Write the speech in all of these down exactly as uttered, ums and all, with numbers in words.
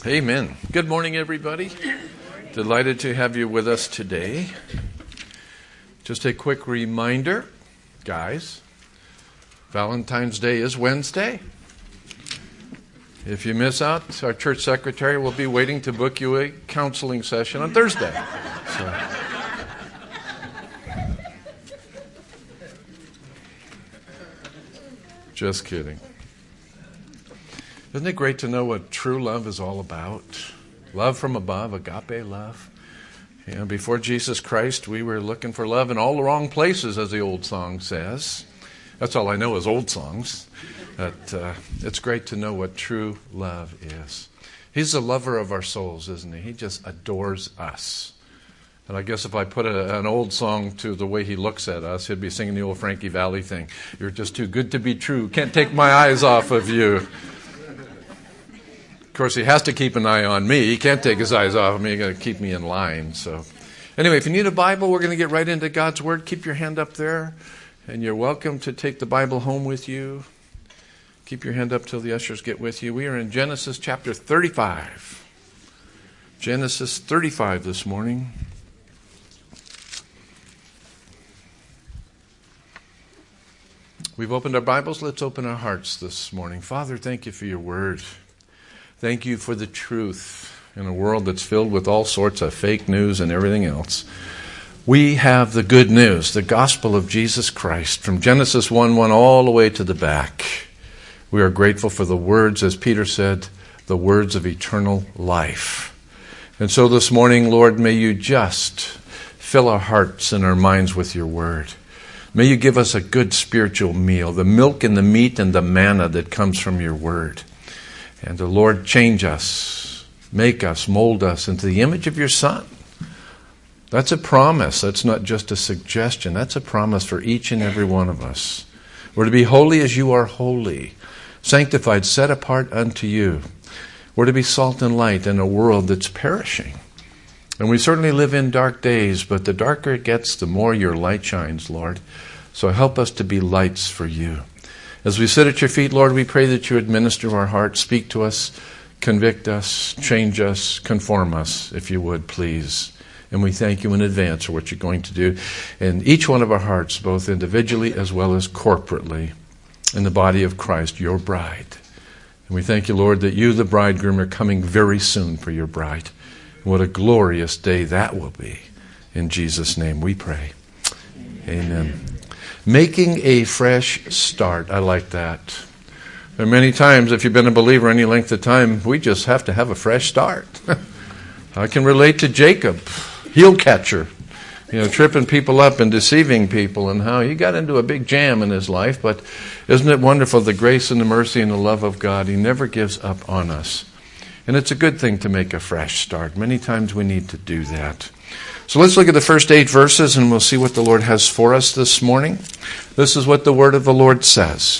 Amen. Good morning, everybody. Delighted to have you with us today. Just a quick reminder, guys, Valentine's Day is Wednesday. If you miss out, our church secretary will be waiting to book you a counseling session on Thursday. So. Just kidding. Isn't it great to know what true love is all about? Love from above, agape love. You know, before Jesus Christ, we were looking for love in all the wrong places, as the old song says. That's all I know is old songs. But uh, it's great to know what true love is. He's the lover of our souls, isn't he? He just adores us. And I guess if I put a, an old song to the way he looks at us, he'd be singing the old Frankie Valli thing. You're just too good to be true. Can't take my eyes off of you. Of course, he has to keep an eye on me. He can't take his eyes off of me. He's got to keep me in line. So, anyway, if you need a Bible, we're going to get right into God's Word. Keep your hand up there, and you're welcome to take the Bible home with you. Keep your hand up till the ushers get with you. We are in Genesis chapter thirty-five. Genesis thirty-five this morning. We've opened our Bibles. Let's open our hearts this morning. Father, thank you for your Word. Thank you for the truth in a world that's filled with all sorts of fake news and everything else. We have the good news, the gospel of Jesus Christ, from Genesis one one all the way to the back. We are grateful for the words, as Peter said, the words of eternal life. And so this morning, Lord, may you just fill our hearts and our minds with your word. May you give us a good spiritual meal, the milk and the meat and the manna that comes from your word. And the Lord, change us, make us, mold us into the image of your Son. That's a promise. That's not just a suggestion. That's a promise for each and every one of us. We're to be holy as you are holy, sanctified, set apart unto you. We're to be salt and light in a world that's perishing. And we certainly live in dark days, but the darker it gets, the more your light shines, Lord. So help us to be lights for you. As we sit at your feet, Lord, we pray that you would minister to our hearts, speak to us, convict us, change us, conform us, if you would, please. And we thank you in advance for what you're going to do in each one of our hearts, both individually as well as corporately, in the body of Christ, your bride. And we thank you, Lord, that you, the bridegroom, are coming very soon for your bride. And what a glorious day that will be. In Jesus' name we pray. Amen. Amen. Making a fresh start. I like that. There are many times, if you've been a believer any length of time, we just have to have a fresh start. I can relate to Jacob, heel catcher, you know, tripping people up and deceiving people, and how he got into a big jam in his life. But isn't it wonderful, the grace and the mercy and the love of God? He never gives up on us. And it's a good thing to make a fresh start. Many times we need to do that. So let's look at the first eight verses, and we'll see what the Lord has for us this morning. This is what the word of the Lord says.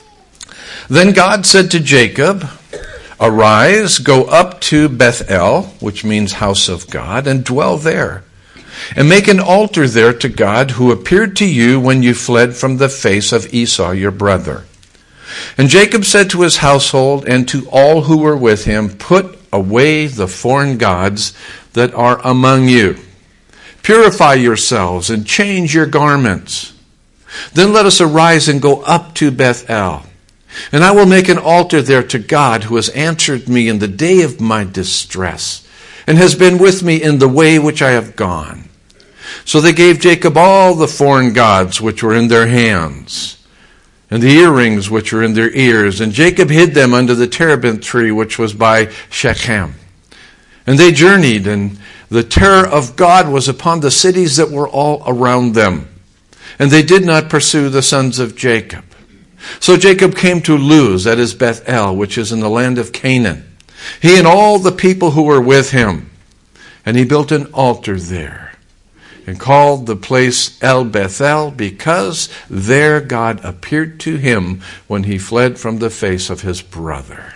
Then God said to Jacob, "Arise, go up to Bethel," which means house of God, "and dwell there. And make an altar there to God who appeared to you when you fled from the face of Esau your brother." And Jacob said to his household and to all who were with him, "Put away the foreign gods that are among you. Purify yourselves and change your garments. Then let us arise and go up to Bethel. And I will make an altar there to God who has answered me in the day of my distress and has been with me in the way which I have gone." So they gave Jacob all the foreign gods which were in their hands, and the earrings which were in their ears. And Jacob hid them under the terebinth tree which was by Shechem. And they journeyed, and the terror of God was upon the cities that were all around them. And they did not pursue the sons of Jacob. So Jacob came to Luz, that is Bethel, which is in the land of Canaan, he and all the people who were with him. And he built an altar there, and called the place El Bethel, because there God appeared to him when he fled from the face of his brother.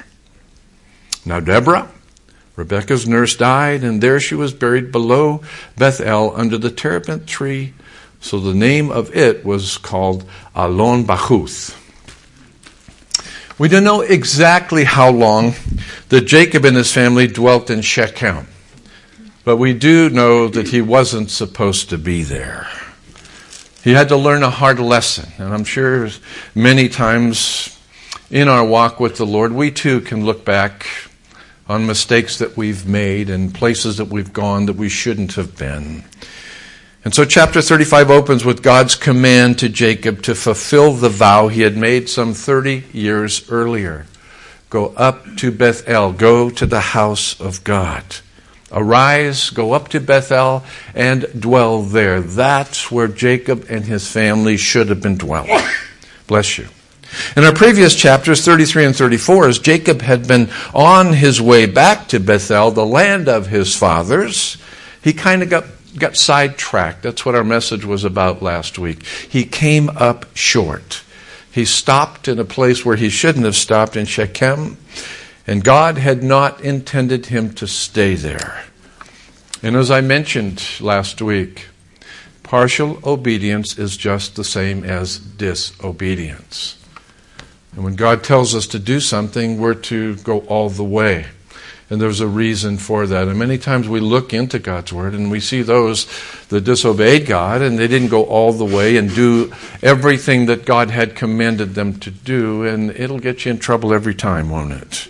Now Deborah, Rebekah's nurse, died, and there she was buried below Bethel under the terebinth tree. So the name of it was called Allon Bachuth. We don't know exactly how long that Jacob and his family dwelt in Shechem, but we do know that he wasn't supposed to be there. He had to learn a hard lesson, and I'm sure many times in our walk with the Lord, we too can look back on mistakes that we've made and places that we've gone that we shouldn't have been. And so chapter thirty-five opens with God's command to Jacob to fulfill the vow he had made some thirty years earlier. Go up to Bethel, go to the house of God. Arise, go up to Bethel, and dwell there. That's where Jacob and his family should have been dwelling. Bless you. In our previous chapters, thirty-three and thirty-four, as Jacob had been on his way back to Bethel, the land of his fathers, he kind of got, got sidetracked. That's what our message was about last week. He came up short. He stopped in a place where he shouldn't have stopped, in Shechem, and God had not intended him to stay there. And as I mentioned last week, partial obedience is just the same as disobedience. And when God tells us to do something, we're to go all the way. And there's a reason for that. And many times we look into God's Word and we see those that disobeyed God and they didn't go all the way and do everything that God had commanded them to do. And it'll get you in trouble every time, won't it?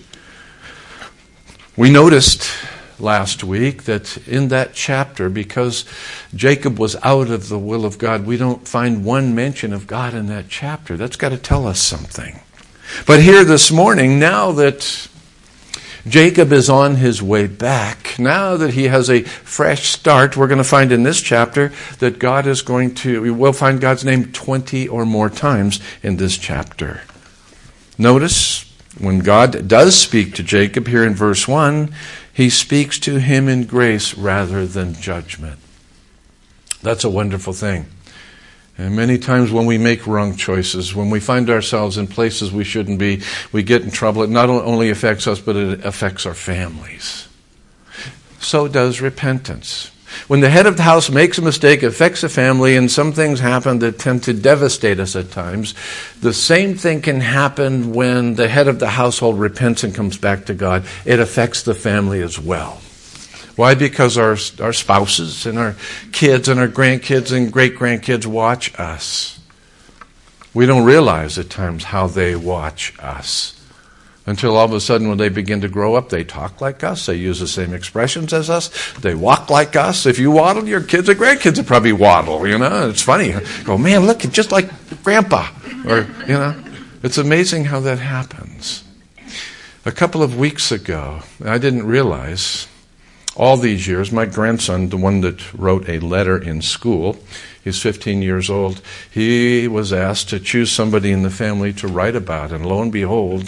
We noticed last week that in that chapter, because Jacob was out of the will of God, we don't find one mention of God in that chapter. That's got to tell us something. But here this morning, now that Jacob is on his way back, now that he has a fresh start, we're going to find in this chapter that God is going to, we will find God's name twenty or more times in this chapter. Notice, when God does speak to Jacob here in verse one, he speaks to him in grace rather than judgment. That's a wonderful thing. And many times when we make wrong choices, when we find ourselves in places we shouldn't be, we get in trouble. It not only affects us, but it affects our families. So does repentance. When the head of the house makes a mistake, it affects the family, and some things happen that tend to devastate us at times. The same thing can happen when the head of the household repents and comes back to God. It affects the family as well. Why? Because our, our spouses and our kids and our grandkids and great-grandkids watch us. We don't realize at times how they watch us. Until all of a sudden when they begin to grow up, they talk like us, they use the same expressions as us, they walk like us. If you waddle, your kids or grandkids will probably waddle, you know. It's funny. Go, man, look, just like Grandpa. Or, you know, it's amazing how that happens. A couple of weeks ago, I didn't realize, all these years, my grandson, the one that wrote a letter in school, he's fifteen years old, he was asked to choose somebody in the family to write about, and lo and behold,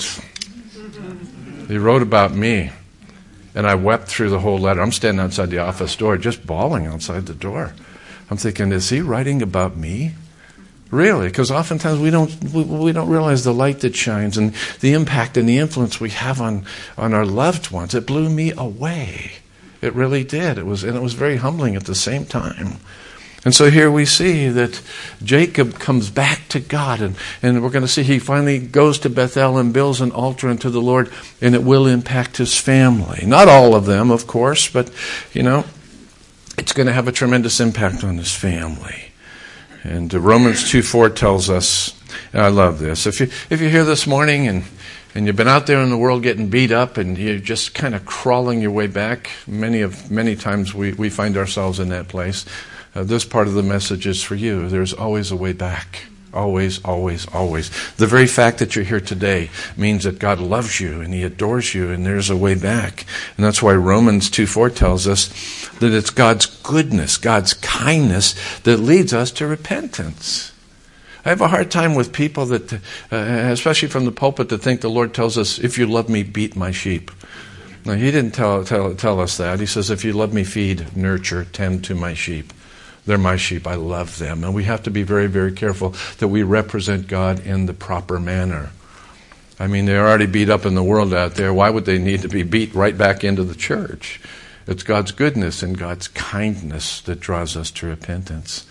he wrote about me, and I wept through the whole letter. I'm standing outside the office door, just bawling outside the door. I'm thinking, is he writing about me? Really? Because oftentimes we don't we, we don't realize the light that shines and the impact and the influence we have on, on our loved ones. It blew me away. It really did. It was, and it was very humbling at the same time. And so here we see that Jacob comes back to God, and, and we're going to see he finally goes to Bethel and builds an altar unto the Lord, and it will impact his family. Not all of them, of course, but, you know, it's going to have a tremendous impact on his family. And Romans two four tells us, and I love this, if you if you're here this morning and and you've been out there in the world getting beat up and you're just kind of crawling your way back, many of many times we, we find ourselves in that place. Uh, this part of the message is for you. There's always a way back. Always, always, always. The very fact that you're here today means that God loves you and He adores you, and there's a way back. And that's why Romans two four tells us that it's God's goodness, God's kindness that leads us to repentance. I have a hard time with people that, uh, especially from the pulpit, that think the Lord tells us, if you love me, beat my sheep. No, He didn't tell, tell, tell us that. He says, if you love me, feed, nurture, tend to my sheep. They're my sheep. I love them. And we have to be very, very careful that we represent God in the proper manner. I mean, they're already beat up in the world out there. Why would they need to be beat right back into the church? It's God's goodness and God's kindness that draws us to repentance.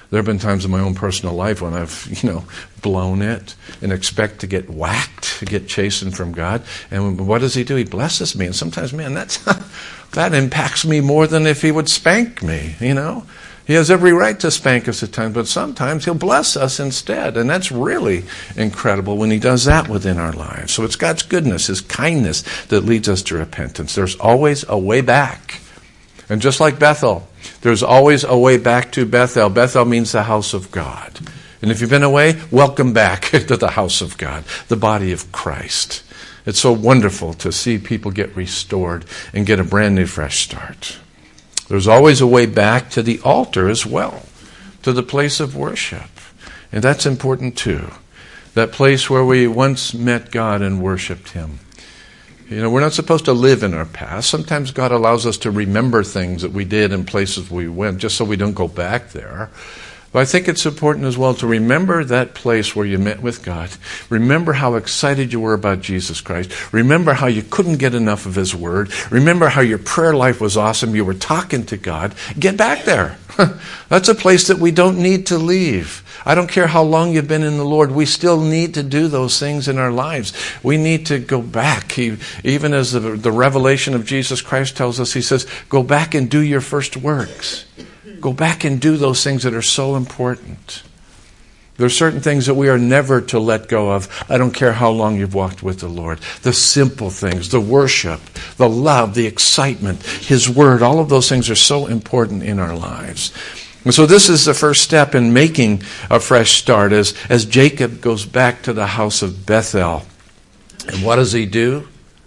There have been times in my own personal life when I've, you know, blown it and expect to get whacked, to get chastened from God. And what does he do? He blesses me. And sometimes, man, that's that impacts me more than if he would spank me, you know. He has every right to spank us at times, but sometimes he'll bless us instead. And that's really incredible when he does that within our lives. So it's God's goodness, his kindness that leads us to repentance. There's always a way back. And just like Bethel, there's always a way back to Bethel. Bethel means the house of God. And if you've been away, welcome back to the house of God, the body of Christ. It's so wonderful to see people get restored and get a brand new fresh start. There's always a way back to the altar as well, to the place of worship. And that's important too. That place where we once met God and worshiped him. You know, we're not supposed to live in our past. Sometimes God allows us to remember things that we did in places we went, just so we don't go back there. But I think it's important as well to remember that place where you met with God. Remember how excited you were about Jesus Christ. Remember how you couldn't get enough of his word. Remember how your prayer life was awesome. You were talking to God. Get back there. That's a place that we don't need to leave. I don't care how long you've been in the Lord. We still need to do those things in our lives. We need to go back. He, even as the, the revelation of Jesus Christ tells us, he says, go back and do your first works. Go back and do those things that are so important. There are certain things that we are never to let go of. I don't care how long you've walked with the Lord. The simple things, the worship, the love, the excitement, his word, all of those things are so important in our lives. And so this is the first step in making a fresh start as, as Jacob goes back to the house of Bethel. And what does he do?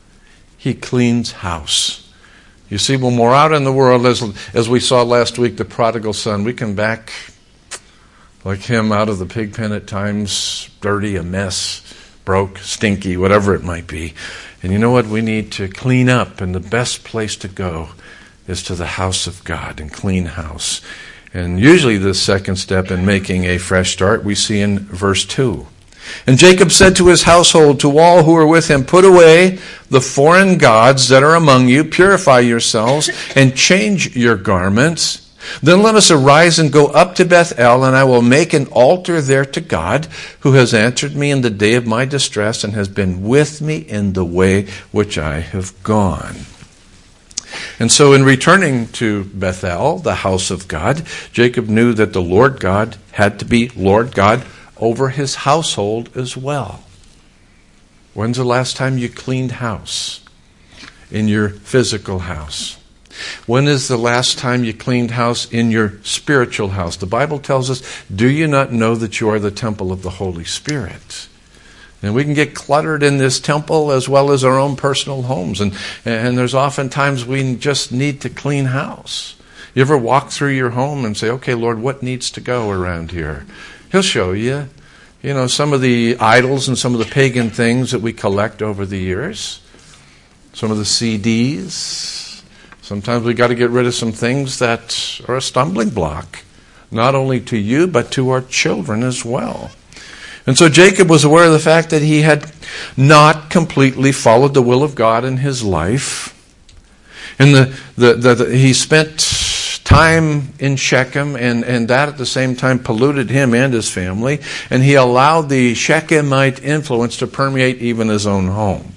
He cleans house. You see, when we're out in the world, as, as we saw last week, the prodigal son, we come back like him out of the pig pen at times, dirty, a mess, broke, stinky, whatever it might be. And you know what? We need to clean up, and the best place to go is to the house of God and clean house. And usually the second step in making a fresh start we see in verse two. And Jacob said to his household, to all who are with him, put away the foreign gods that are among you, purify yourselves, and change your garments. Then let us arise and go up to Bethel, and I will make an altar there to God, who has answered me in the day of my distress, and has been with me in the way which I have gone. And so in returning to Bethel, the house of God, Jacob knew that the Lord God had to be Lord God over his household as well. When's the last time you cleaned house in your physical house? When is the last time you cleaned house in your spiritual house? The Bible tells us, do you not know that you are the temple of the Holy Spirit? And we can get cluttered in this temple as well as our own personal homes. And, and there's often times we just need to clean house. You ever walk through your home and say, okay, Lord, what needs to go around here? He'll show you. You know, some of the idols and some of the pagan things that we collect over the years. Some of the C Ds. Sometimes we got to get rid of some things that are a stumbling block. Not only to you, but to our children as well. And so Jacob was aware of the fact that he had not completely followed the will of God in his life. And the, the, the, the he spent time in Shechem, and, and that at the same time polluted him and his family. And he allowed the Shechemite influence to permeate even his own home.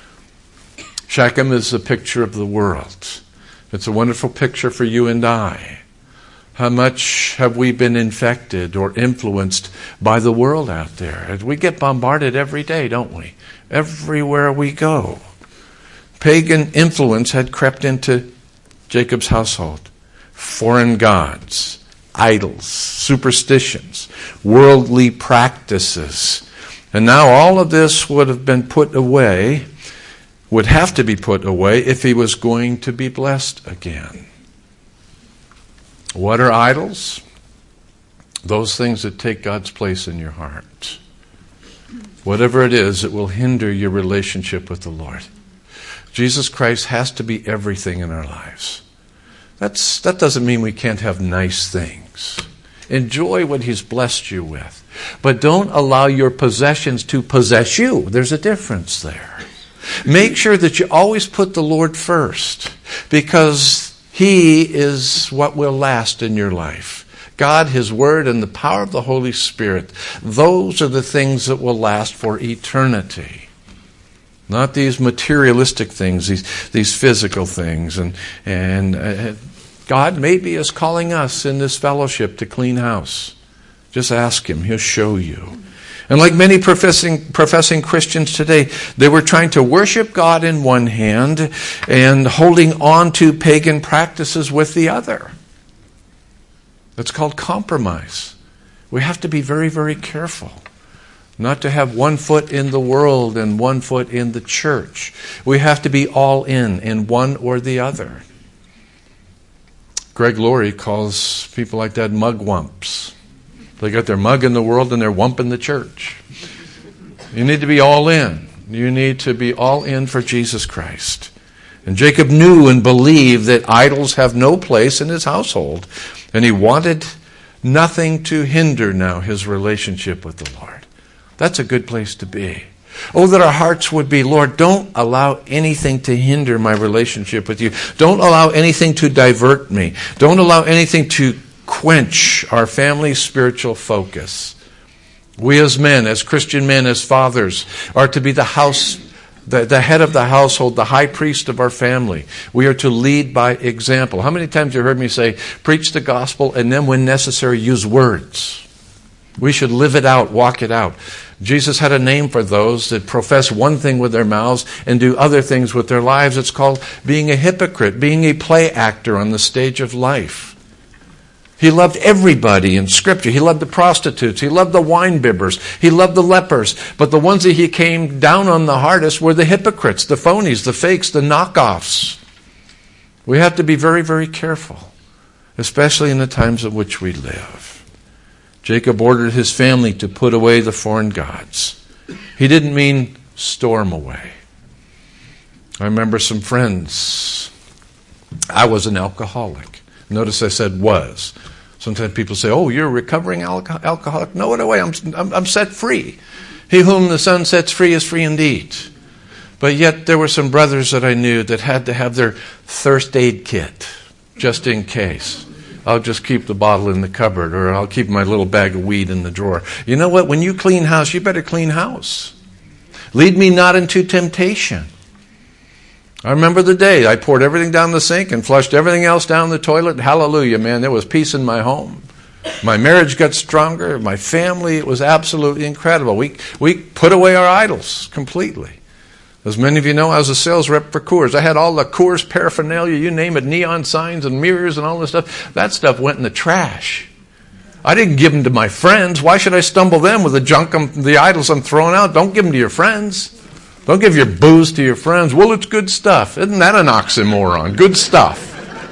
Shechem is a picture of the world. It's a wonderful picture for you and I. How much have we been infected or influenced by the world out there? We get bombarded every day, don't we? Everywhere we go. Pagan influence had crept into Jacob's household. Foreign gods, idols, superstitions, worldly practices. And now all of this would have been put away, would have to be put away if he was going to be blessed again. What are idols? Those things that take God's place in your heart. Whatever it is, it will hinder your relationship with the Lord. Jesus Christ has to be everything in our lives. That's, that doesn't mean we can't have nice things. Enjoy what he's blessed you with. But don't allow your possessions to possess you. There's a difference there. Make sure that you always put the Lord first, because he is what will last in your life. God, His Word, and the power of the Holy Spirit, those are the things that will last for eternity. Not these materialistic things, these these physical things. And, and uh, God maybe is calling us in this fellowship to clean house. Just ask Him. He'll show you. And like many professing professing Christians today, they were trying to worship God in one hand and holding on to pagan practices with the other. That's called compromise. We have to be very, very careful not to have one foot in the world and one foot in the church. We have to be all in, in one or the other. Greg Laurie calls people like that mugwumps. They got their mug in the world and they're wump in the church. You need to be all in. You need to be all in for Jesus Christ. And Jacob knew and believed that idols have no place in his household. And he wanted nothing to hinder now his relationship with the Lord. That's a good place to be. Oh, that our hearts would be, Lord, don't allow anything to hinder my relationship with you. Don't allow anything to divert me. Don't allow anything to quench our family's spiritual focus. We as men, as Christian men, as fathers, are to be the house, the, the head of the household, the high priest of our family. We are to lead by example. How many times have you heard me say, preach the gospel, and then when necessary, use words? We should live it out, walk it out. Jesus had a name for those that profess one thing with their mouths and do other things with their lives. It's called being a hypocrite, being a play actor on the stage of life. He loved everybody in Scripture. He loved the prostitutes. He loved the wine bibbers. He loved the lepers. But the ones that he came down on the hardest were the hypocrites, the phonies, the fakes, the knockoffs. We have to be very, very careful, especially in the times in which we live. Jacob ordered his family to put away the foreign gods. He didn't mean storm away. I remember some friends. I was an alcoholic. Notice I said was. Sometimes people say, oh, you're a recovering alco- alcoholic. No, no way, I'm, I'm, I'm set free. He whom the Son sets free is free indeed. But yet there were some brothers that I knew that had to have their thirst aid kit, just in case. I'll just keep the bottle in the cupboard, or I'll keep my little bag of weed in the drawer. You know what? When you clean house, you better clean house. Lead me not into temptation. I remember the day I poured everything down the sink and flushed everything else down the toilet. Hallelujah, man. There was peace in my home. My marriage got stronger. My family, it was absolutely incredible. We, we put away our idols completely. As many of you know, I was a sales rep for Coors. I had all the Coors paraphernalia, you name it, neon signs and mirrors and all this stuff. That stuff went in the trash. I didn't give them to my friends. Why should I stumble them with the junk, I'm, the idols I'm throwing out? Don't give them to your friends. Don't give your booze to your friends. Well, it's good stuff. Isn't that an oxymoron? Good stuff.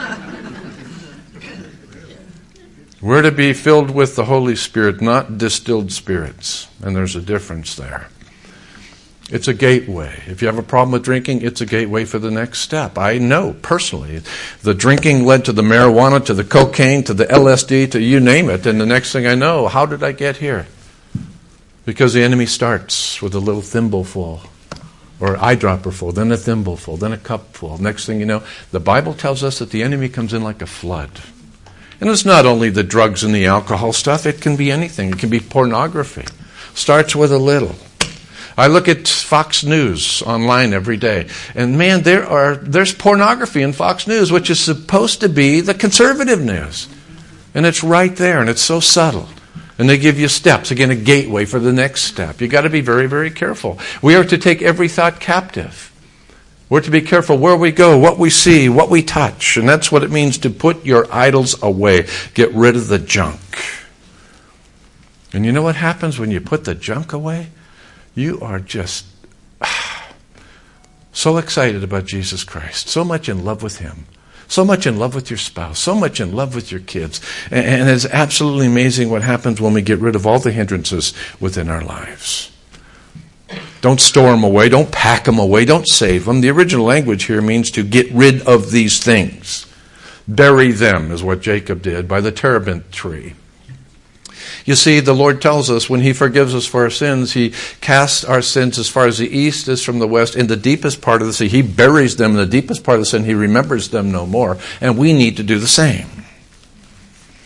We're to be filled with the Holy Spirit, not distilled spirits. And there's a difference there. It's a gateway. If you have a problem with drinking, it's a gateway for the next step. I know personally. The drinking led to the marijuana, to the cocaine, to the L S D, to you name it. And the next thing I know, how did I get here? Because the enemy starts with a little thimbleful, or eyedropper full, then a thimbleful, then a cupful. Next thing you know, the Bible tells us that the enemy comes in like a flood. And it's not only the drugs and the alcohol stuff. It can be anything. It can be pornography. Starts with a little. I look at Fox News online every day, and man, there are there's pornography in Fox News, which is supposed to be the conservative news. And it's right there, and it's so subtle. And they give you steps, again, a gateway for the next step. You've got to be very, very careful. We are to take every thought captive. We're to be careful where we go, what we see, what we touch. And that's what it means to put your idols away. Get rid of the junk. And you know what happens when you put the junk away? You are just ah, so excited about Jesus Christ, so much in love with Him, so much in love with your spouse, so much in love with your kids. And, and it's absolutely amazing what happens when we get rid of all the hindrances within our lives. Don't store them away. Don't pack them away. Don't save them. The original language here means to get rid of these things. Bury them is what Jacob did by the terebinth tree. You see, the Lord tells us when He forgives us for our sins, He casts our sins as far as the east is from the west in the deepest part of the sea. He buries them in the deepest part of the sea, and He remembers them no more. And we need to do the same.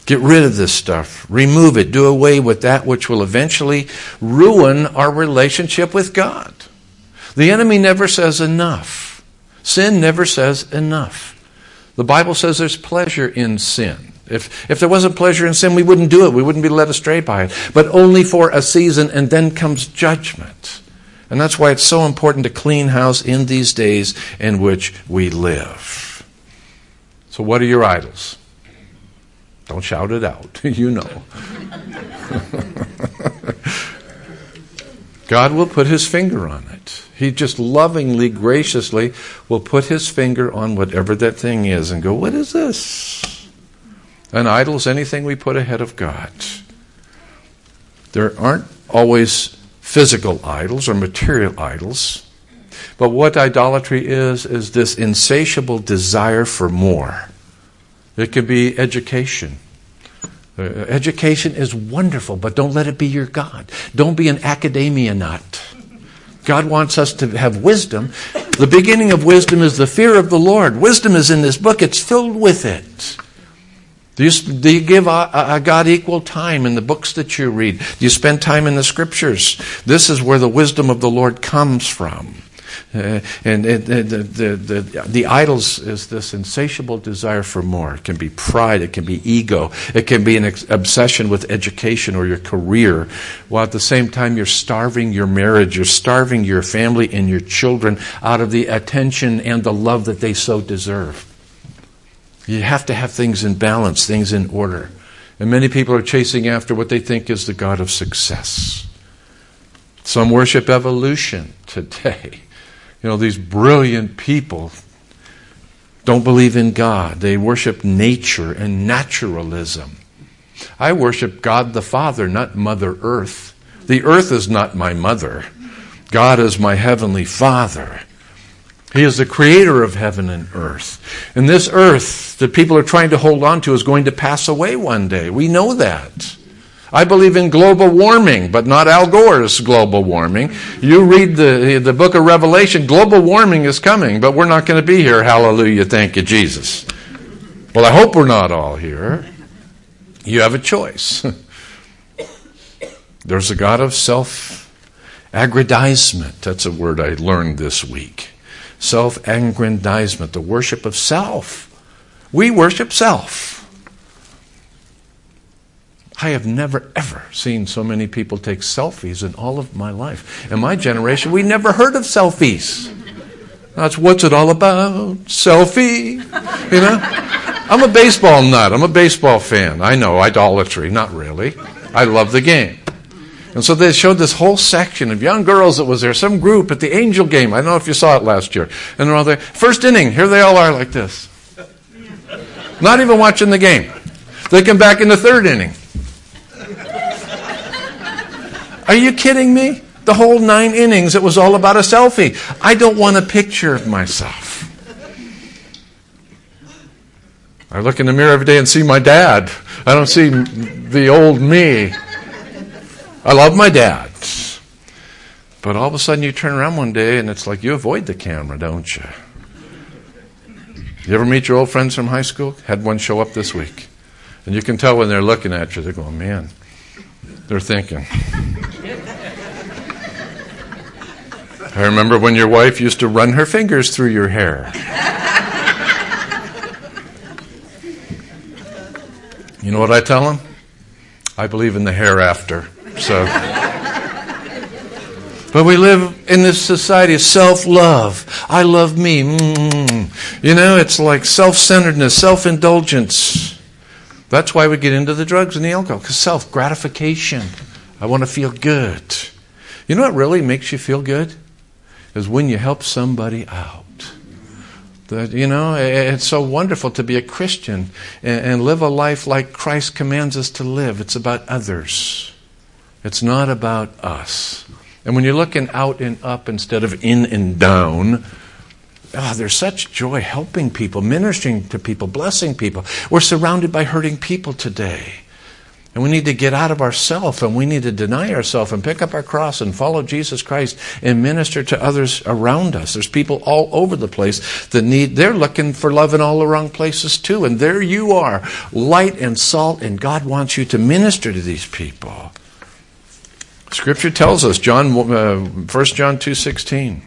Get rid of this stuff. Remove it. Do away with that which will eventually ruin our relationship with God. The enemy never says enough. Sin never says enough. The Bible says there's pleasure in sin. If, if there wasn't pleasure in sin, we wouldn't do it. We wouldn't be led astray by it. But only for a season, and then comes judgment. And that's why it's so important to clean house in these days in which we live. So what are your idols? Don't shout it out. You know. God will put his finger on it. He just lovingly, graciously will put his finger on whatever that thing is and go, what is this? An idol is anything we put ahead of God. There aren't always physical idols or material idols. But what idolatry is, is this insatiable desire for more. It could be education. Uh, education is wonderful, but don't let it be your God. Don't be an academia nut. God wants us to have wisdom. The beginning of wisdom is the fear of the Lord. Wisdom is in this book. It's filled with it. Do you, do you give a, a God equal time in the books that you read? Do you spend time in the scriptures? This is where the wisdom of the Lord comes from. Uh, and it, it, the, the, the, the idols is this insatiable desire for more. It can be pride. It can be ego. It can be an ex- obsession with education or your career, while at the same time you're starving your marriage, you're starving your family and your children out of the attention and the love that they so deserve. You have to have things in balance, things in order. And many people are chasing after what they think is the God of success. Some worship evolution today. You know, these brilliant people don't believe in God. They worship nature and naturalism. I worship God the Father, not Mother Earth. The earth is not my mother. God is my heavenly Father. He is the creator of heaven and earth. And this earth that people are trying to hold on to is going to pass away one day. We know that. I believe in global warming, but not Al Gore's global warming. You read the, the book of Revelation, global warming is coming, but we're not going to be here. Hallelujah, thank you, Jesus. Well, I hope we're not all here. You have a choice. There's a God of self-aggrandizement. That's a word I learned this week. Self-aggrandizement, the worship of self. We worship self. I have never, ever seen so many people take selfies in all of my life. In my generation, we never heard of selfies. That's what's it all about? Selfie. You know? I'm a baseball nut. I'm a baseball fan. I know, idolatry. Not really. I love the game. And so they showed this whole section of young girls that was there, some group at the Angel game. I don't know if you saw it last year. And they're all there. First inning, here they all are like this. Not even watching the game. They come back in the third inning. Are you kidding me? The whole nine innings, it was all about a selfie. I don't want a picture of myself. I look in the mirror every day and see my dad. I don't see the old me. I love my dad. But all of a sudden you turn around one day and it's like you avoid the camera, don't you? You ever meet your old friends from high school? Had one show up this week. And you can tell when they're looking at you, they're going, man, they're thinking. I remember when your wife used to run her fingers through your hair. You know what I tell them? I believe in the hereafter. So, but we live in this society of self-love. I love me. Mm-hmm. You know, it's like self-centeredness, self-indulgence. That's why we get into the drugs and the alcohol, because self-gratification. I want to feel good. You know what really makes you feel good? Is when you help somebody out. That, you know, it's so wonderful to be a Christian and, and live a life like Christ commands us to live. It's about others. It's not about us. And when you're looking out and up instead of in and down, oh, there's such joy helping people, ministering to people, blessing people. We're surrounded by hurting people today. And we need to get out of ourselves, and we need to deny ourselves and pick up our cross and follow Jesus Christ and minister to others around us. There's people all over the place that need, they're looking for love in all the wrong places too. And there you are, light and salt, and God wants you to minister to these people. Scripture tells us, John, uh, First John two sixteen,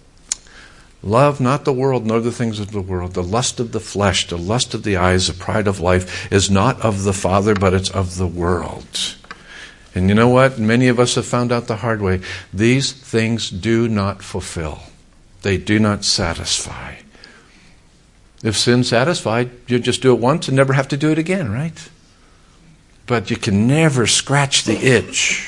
love not the world, nor the things of the world. The lust of the flesh, the lust of the eyes, the pride of life is not of the Father, but it's of the world. And you know what? Many of us have found out the hard way. These things do not fulfill. They do not satisfy. If sin satisfied, you just do it once and never have to do it again, right? But you can never scratch the itch.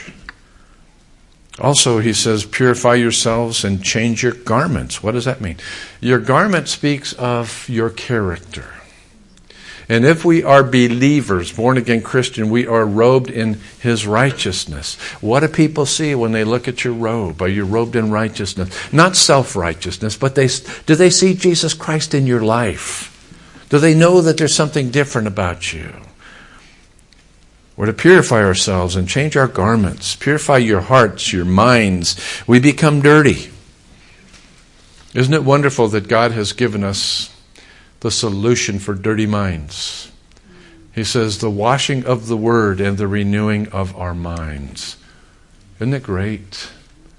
Also, he says, purify yourselves and change your garments. What does that mean? Your garment speaks of your character. And if we are believers, born-again Christian, we are robed in his righteousness. What do people see when they look at your robe? Are you robed in righteousness? Not self-righteousness, but they do they see Jesus Christ in your life? Do they know that there's something different about you? We're to purify ourselves and change our garments. Purify your hearts, your minds. We become dirty. Isn't it wonderful that God has given us the solution for dirty minds? He says, the washing of the Word and the renewing of our minds. Isn't it great?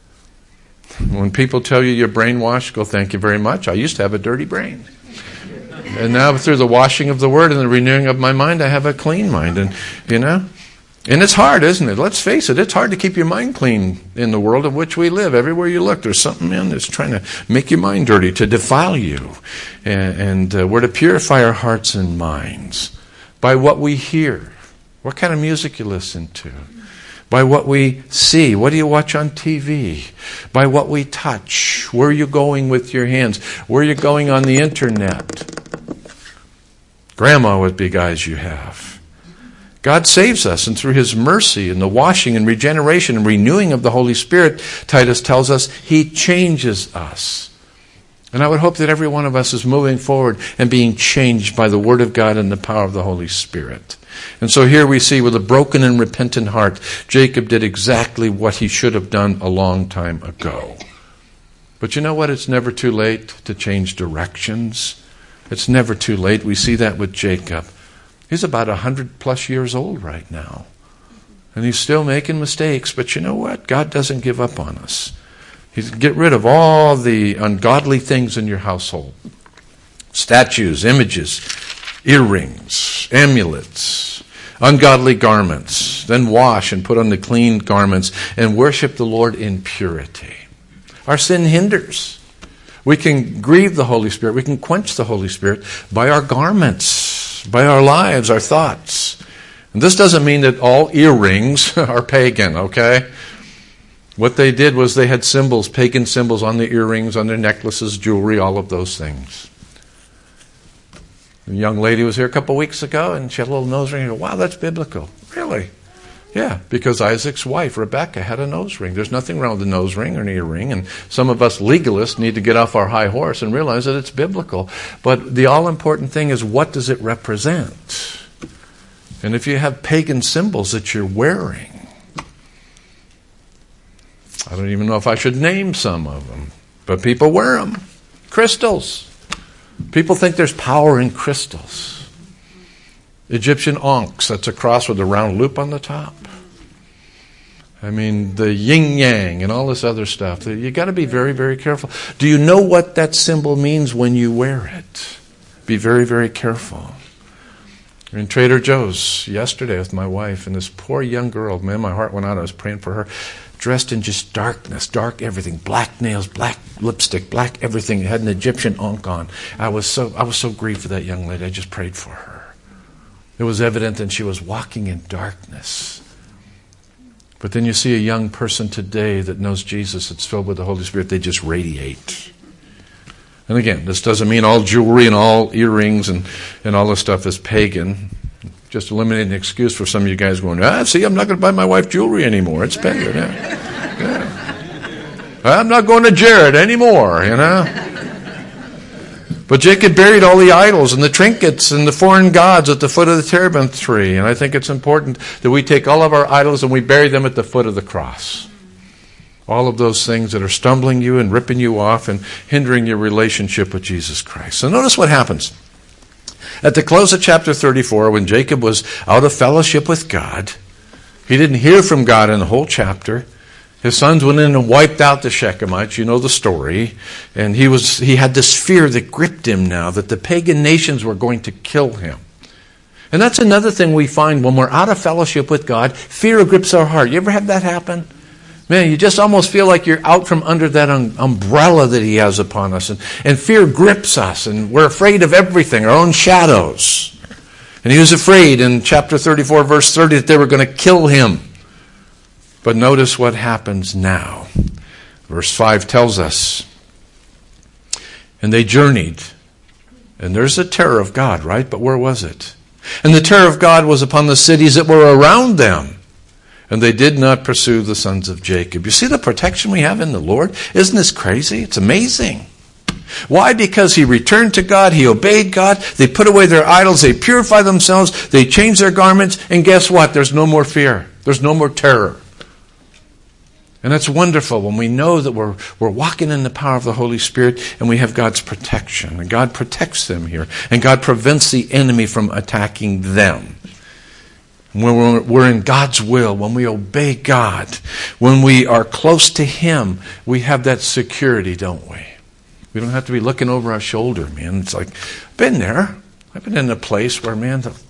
When people tell you you're brainwashed, go, thank you very much. I used to have a dirty brain. And now through the washing of the Word and the renewing of my mind, I have a clean mind. And, you know, and it's hard, isn't it? Let's face it, it's hard to keep your mind clean in the world in which we live. Everywhere you look, there's something in that's trying to make your mind dirty, to defile you. And, and uh, we're to purify our hearts and minds by what we hear. What kind of music you listen to. By what we see. What do you watch on T V? By what we touch. Where are you going with your hands? Where are you going on the internet? Grandma, what big eyes you have. God saves us, and through his mercy and the washing and regeneration and renewing of the Holy Spirit, Titus tells us, he changes us. And I would hope that every one of us is moving forward and being changed by the Word of God and the power of the Holy Spirit. And so here we see with a broken and repentant heart, Jacob did exactly what he should have done a long time ago. But you know what? It's never too late to change directions. It's never too late. We see that with Jacob. He's about a hundred plus years old right now. And he's still making mistakes. But you know what? God doesn't give up on us. He's get rid of all the ungodly things in your household. Statues, images, earrings, amulets, ungodly garments. Then wash and put on the clean garments and worship the Lord in purity. Our sin hinders. We can grieve the Holy Spirit. We can quench the Holy Spirit by our garments, by our lives, our thoughts. And this doesn't mean that all earrings are pagan, okay? What they did was they had symbols, pagan symbols on their earrings, on their necklaces, jewelry, all of those things. A young lady was here a couple of weeks ago, and she had a little nose ring. Wow, that's biblical. Really? Yeah, because Isaac's wife, Rebecca, had a nose ring. There's nothing wrong with a nose ring or an earring, and some of us legalists need to get off our high horse and realize that it's biblical. But the all-important thing is, what does it represent? And if you have pagan symbols that you're wearing, I don't even know if I should name some of them, but people wear them. Crystals. People think there's power in crystals. Egyptian onyx, that's a cross with a round loop on the top. I mean, the yin-yang and all this other stuff. You got to be very, very careful. Do you know what that symbol means when you wear it? Be very, very careful. In Trader Joe's yesterday with my wife, and this poor young girl, man, my heart went out. I was praying for her, dressed in just darkness, dark everything, black nails, black lipstick, black everything. It had an Egyptian onyx on. I was so, I was so grieved for that young lady. I just prayed for her. It was evident that she was walking in darkness. But then you see a young person today that knows Jesus, that's filled with the Holy Spirit, they just radiate. And again, this doesn't mean all jewelry and all earrings and, and all this stuff is pagan. Just eliminating an excuse for some of you guys going, ah, see, I'm not going to buy my wife jewelry anymore. It's pagan. Yeah. Yeah. I'm not going to Jared anymore, you know. But Jacob buried all the idols and the trinkets and the foreign gods at the foot of the terebinth tree. And I think it's important that we take all of our idols and we bury them at the foot of the cross. All of those things that are stumbling you and ripping you off and hindering your relationship with Jesus Christ. So notice what happens. At the close of chapter thirty-four, when Jacob was out of fellowship with God, he didn't hear from God in the whole chapter. His sons went in and wiped out the Shechemites. You know the story. And he was he had this fear that gripped him now, that the pagan nations were going to kill him. And that's another thing we find when we're out of fellowship with God. Fear grips our heart. You ever had that happen? Man, you just almost feel like you're out from under that um, umbrella that he has upon us. And, and fear grips us, and we're afraid of everything, our own shadows. And he was afraid in chapter thirty-four, verse thirty, that they were going to kill him. But notice what happens now. Verse five tells us, and they journeyed. And there's the terror of God, right? But where was it? And the terror of God was upon the cities that were around them. And they did not pursue the sons of Jacob. You see the protection we have in the Lord? Isn't this crazy? It's amazing. Why? Because he returned to God, he obeyed God, they put away their idols, they purify themselves, they change their garments, and guess what? There's no more fear. There's no more terror. And that's wonderful when we know that we're we're walking in the power of the Holy Spirit and we have God's protection. And God protects them here. And God prevents the enemy from attacking them. When we're, we're in God's will, when we obey God, when we are close to Him, we have that security, don't we? We don't have to be looking over our shoulder, man. It's like, I've been there. I've been in a place where, man, the,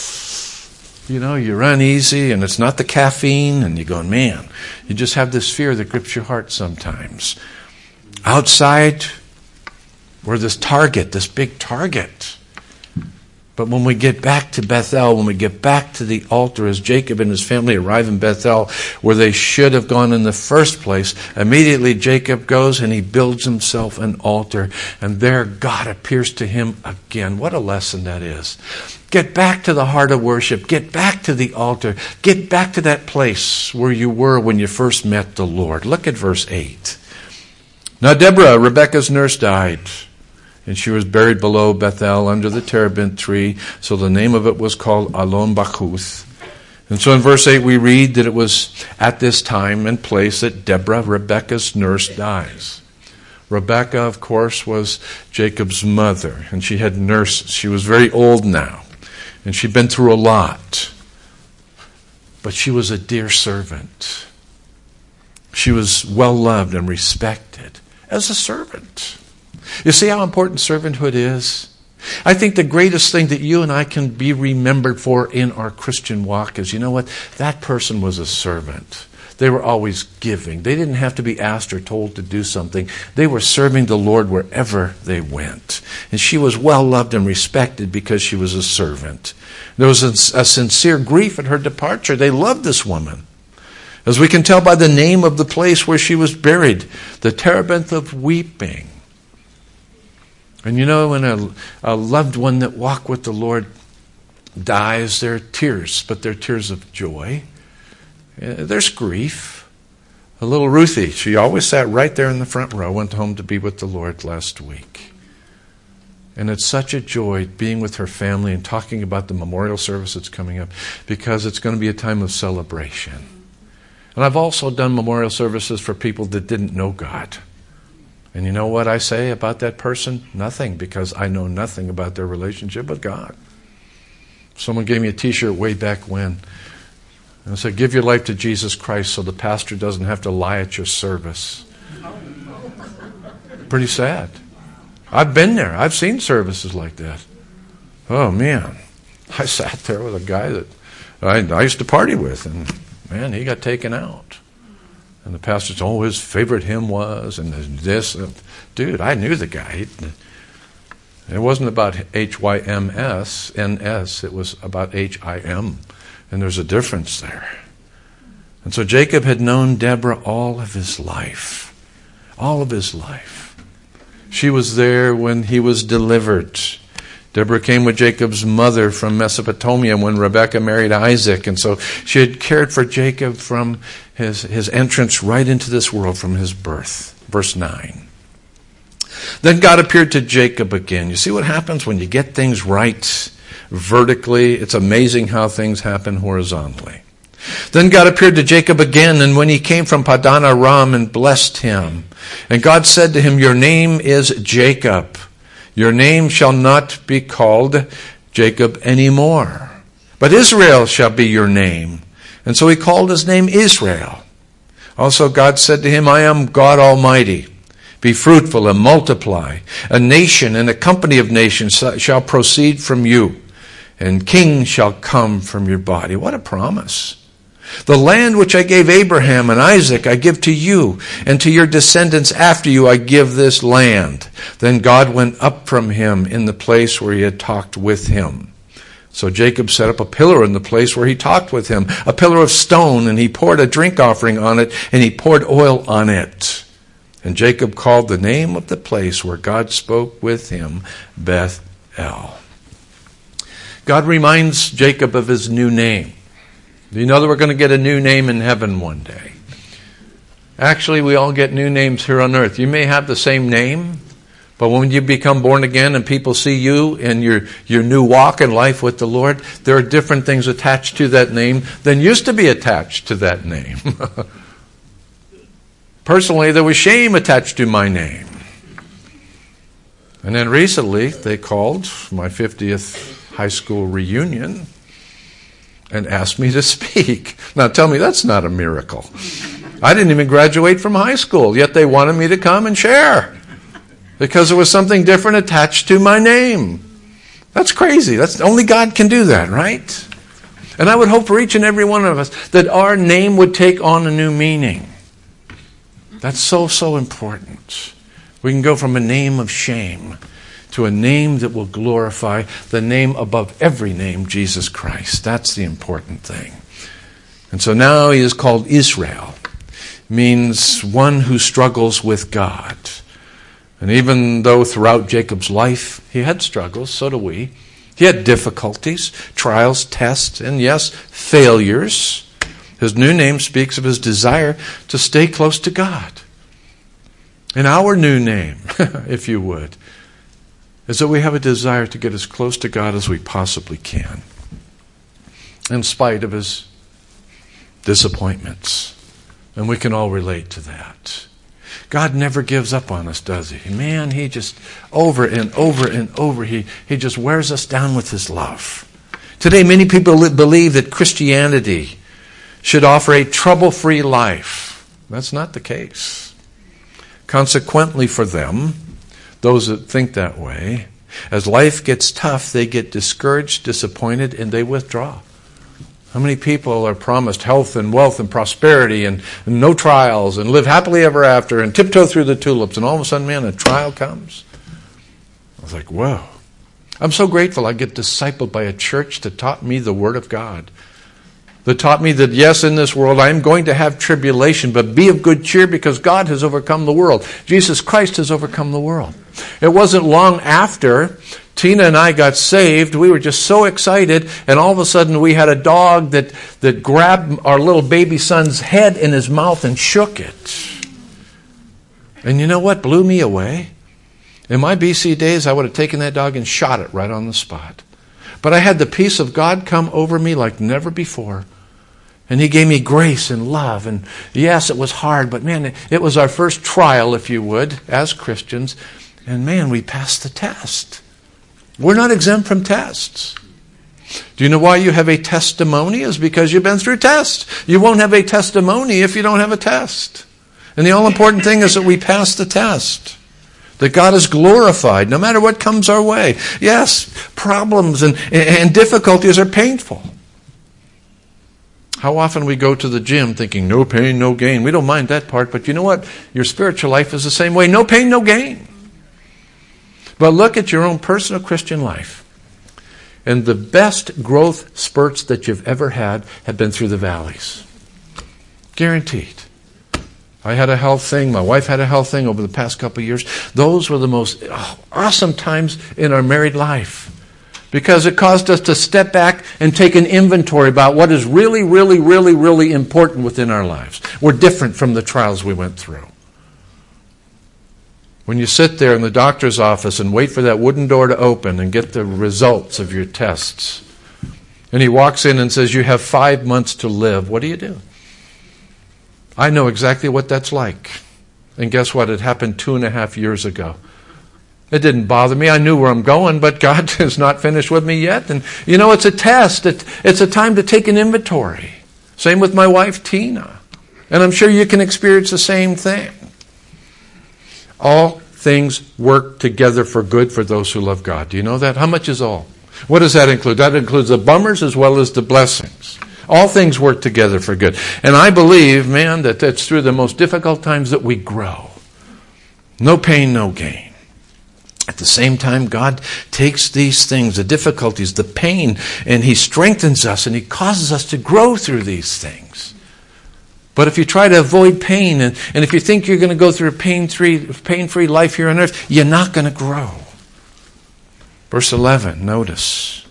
you know, you're uneasy and it's not the caffeine and you're going, man, you just have this fear that grips your heart sometimes. Outside, we're this target, this big target. But when we get back to Bethel, when we get back to the altar, as Jacob and his family arrive in Bethel, where they should have gone in the first place, immediately Jacob goes and he builds himself an altar. And there God appears to him again. What a lesson that is. Get back to the heart of worship. Get back to the altar. Get back to that place where you were when you first met the Lord. Look at verse eight. Now Deborah, Rebekah's nurse, died. And she was buried below Bethel under the terebinth tree. So the name of it was called Alon Bachuth. And so in verse eight we read that it was at this time and place that Deborah, Rebekah's nurse, dies. Rebekah, of course, was Jacob's mother. And she had nurses. She was very old now. And she'd been through a lot. But she was a dear servant. She was well loved and respected as a servant. You see how important servanthood is? I think the greatest thing that you and I can be remembered for in our Christian walk is, you know what? That person was a servant. They were always giving. They didn't have to be asked or told to do something. They were serving the Lord wherever they went. And she was well loved and respected because she was a servant. There was a, a sincere grief at her departure. They loved this woman. As we can tell by the name of the place where she was buried, the Terebinth of Weeping. And you know, when a, a loved one that walked with the Lord dies, there are tears, but they're tears of joy. Uh, there's grief. A little Ruthie, she always sat right there in the front row, went home to be with the Lord last week. And it's such a joy being with her family and talking about the memorial service that's coming up, because it's going to be a time of celebration. And I've also done memorial services for people that didn't know God. And you know what I say about that person? Nothing, because I know nothing about their relationship with God. Someone gave me a t-shirt way back when. And it said, give your life to Jesus Christ so the pastor doesn't have to lie at your service. Pretty sad. I've been there. I've seen services like that. Oh, man. I sat there with a guy that I, I used to party with, and, man, he got taken out. And the pastor said, oh, his favorite hymn was, and this. Dude, I knew the guy. It wasn't about H Y M S, N S. It was about H I M. And there's a difference there. And so Jacob had known Deborah all of his life. All of his life. She was there when he was delivered. Deborah came with Jacob's mother from Mesopotamia when Rebekah married Isaac. And so she had cared for Jacob from his, his entrance right into this world, from his birth. Verse nine. Then God appeared to Jacob again. You see what happens when you get things right vertically? It's amazing how things happen horizontally. Then God appeared to Jacob again, and when he came from Paddan Aram and blessed him. And God said to him, your name is Jacob. Your name shall not be called Jacob anymore, but Israel shall be your name. And so he called his name Israel. Also God said to him, I am God Almighty. Be fruitful and multiply. A nation and a company of nations shall proceed from you, and kings shall come from your body. What a promise. The land which I gave Abraham and Isaac I give to you, and to your descendants after you I give this land. Then God went up from him in the place where he had talked with him. So Jacob set up a pillar in the place where he talked with him, a pillar of stone, and he poured a drink offering on it, and he poured oil on it. And Jacob called the name of the place where God spoke with him Beth-el. God reminds Jacob of his new name. Do you know that we're going to get a new name in heaven one day? Actually, we all get new names here on earth. You may have the same name, but when you become born again and people see you and your, your new walk in life with the Lord, there are different things attached to that name than used to be attached to that name. Personally, there was shame attached to my name. And then recently, they called my fiftieth high school reunion and asked me to speak. Now tell me that's not a miracle. I didn't even graduate from high school, yet they wanted me to come and share because there was something different attached to my name. That's crazy. That's only God can do that, right? And I would hope for each and every one of us that our name would take on a new meaning. That's so, so important. We can go from a name of shame to a name that will glorify the name above every name, Jesus Christ. That's the important thing. And so now he is called Israel. Means one who struggles with God. And even though throughout Jacob's life he had struggles, so do we. He had difficulties, trials, tests, and yes, failures. His new name speaks of his desire to stay close to God. And our new name, if you would, is that we have a desire to get as close to God as we possibly can, in spite of his disappointments. And we can all relate to that. God never gives up on us, does he? Man, he just, over and over and over, he, he just wears us down with his love. Today, many people believe that Christianity should offer a trouble-free life. That's not the case. Consequently for them, those that think that way, as life gets tough, they get discouraged, disappointed, and they withdraw. How many people are promised health and wealth and prosperity and, and no trials and live happily ever after and tiptoe through the tulips, and all of a sudden, man, a trial comes? I was like, whoa. I'm so grateful I get discipled by a church that taught me the Word of God. That taught me that, yes, in this world I am going to have tribulation, but be of good cheer because God has overcome the world. Jesus Christ has overcome the world. It wasn't long after Tina and I got saved, we were just so excited, and all of a sudden we had a dog that, that grabbed our little baby son's head in his mouth and shook it. And you know what blew me away? In my B C days, I would have taken that dog and shot it right on the spot. But I had the peace of God come over me like never before. And he gave me grace and love. And yes, it was hard, but man, it was our first trial, if you would, as Christians. And man, we passed the test. We're not exempt from tests. Do you know why you have a testimony? It's because you've been through tests. You won't have a testimony if you don't have a test. And the all-important thing is that we pass the test. That God is glorified no matter what comes our way. Yes, problems and, and difficulties are painful. How often we go to the gym thinking, no pain, no gain. We don't mind that part, but you know what? Your spiritual life is the same way. No pain, no gain. But look at your own personal Christian life. And the best growth spurts that you've ever had have been through the valleys. Guaranteed. I had a health thing. My wife had a health thing over the past couple of years. Those were the most oh, awesome times in our married life. Because it caused us to step back and take an inventory about what is really, really, really, really important within our lives. We're different from the trials we went through. When you sit there in the doctor's office and wait for that wooden door to open and get the results of your tests, and he walks in and says, you have five months to live, what do you do? I know exactly what that's like. And guess what? It happened two and a half years ago. It didn't bother me. I knew where I'm going, but God is not finished with me yet. And you know, it's a test. It, it's a time to take an inventory. Same with my wife, Tina. And I'm sure you can experience the same thing. All things work together for good for those who love God. Do you know that? How much is all? What does that include? That includes the bummers as well as the blessings. All things work together for good. And I believe, man, that that's through the most difficult times that we grow. No pain, no gain. At the same time, God takes these things, the difficulties, the pain, and He strengthens us and He causes us to grow through these things. But if you try to avoid pain, and, and if you think you're going to go through a pain-free, pain-free life here on earth, you're not going to grow. Verse eleven, notice.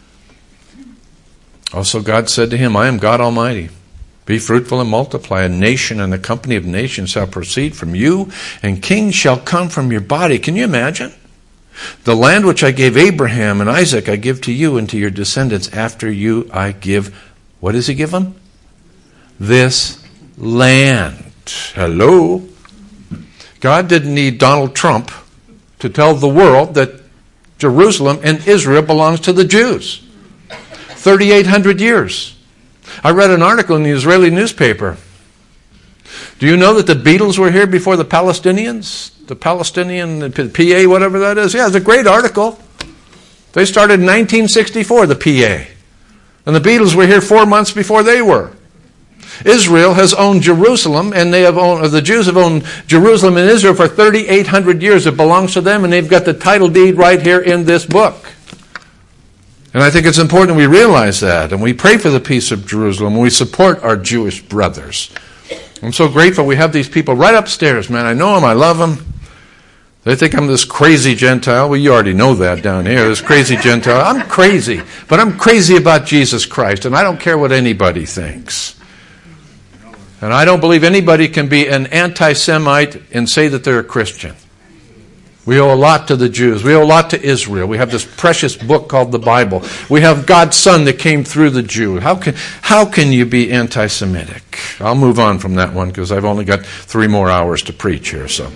Also God said to him, I am God Almighty. Be fruitful and multiply. A nation and a company of nations shall proceed from you, and kings shall come from your body. Can you imagine? The land which I gave Abraham and Isaac I give to you and to your descendants after you I give, what does He give them? This land. Hello? God didn't need Donald Trump to tell the world that Jerusalem and Israel belongs to the Jews. thirty-eight hundred years. I read an article in the Israeli newspaper. Do you know that the Beatles were here before the Palestinians? The Palestinian, P A, whatever that is. Yeah, it's a great article. They started in nineteen sixty-four, the P A. And the Beatles were here four months before they were. Israel has owned Jerusalem, and they have owned, or the Jews have owned Jerusalem and Israel for thirty-eight hundred years. It belongs to them, and they've got the title deed right here in this book. And I think it's important we realize that, and we pray for the peace of Jerusalem, and we support our Jewish brothers. I'm so grateful we have these people right upstairs, man. I know them, I love them. They think I'm this crazy Gentile. Well, you already know that down here, this crazy Gentile. I'm crazy, but I'm crazy about Jesus Christ, and I don't care what anybody thinks. And I don't believe anybody can be an anti-Semite and say that they're a Christian. We owe a lot to the Jews. We owe a lot to Israel. We have this precious book called the Bible. We have God's Son that came through the Jew. How can, how can you be anti-Semitic? I'll move on from that one because I've only got three more hours to preach here. So,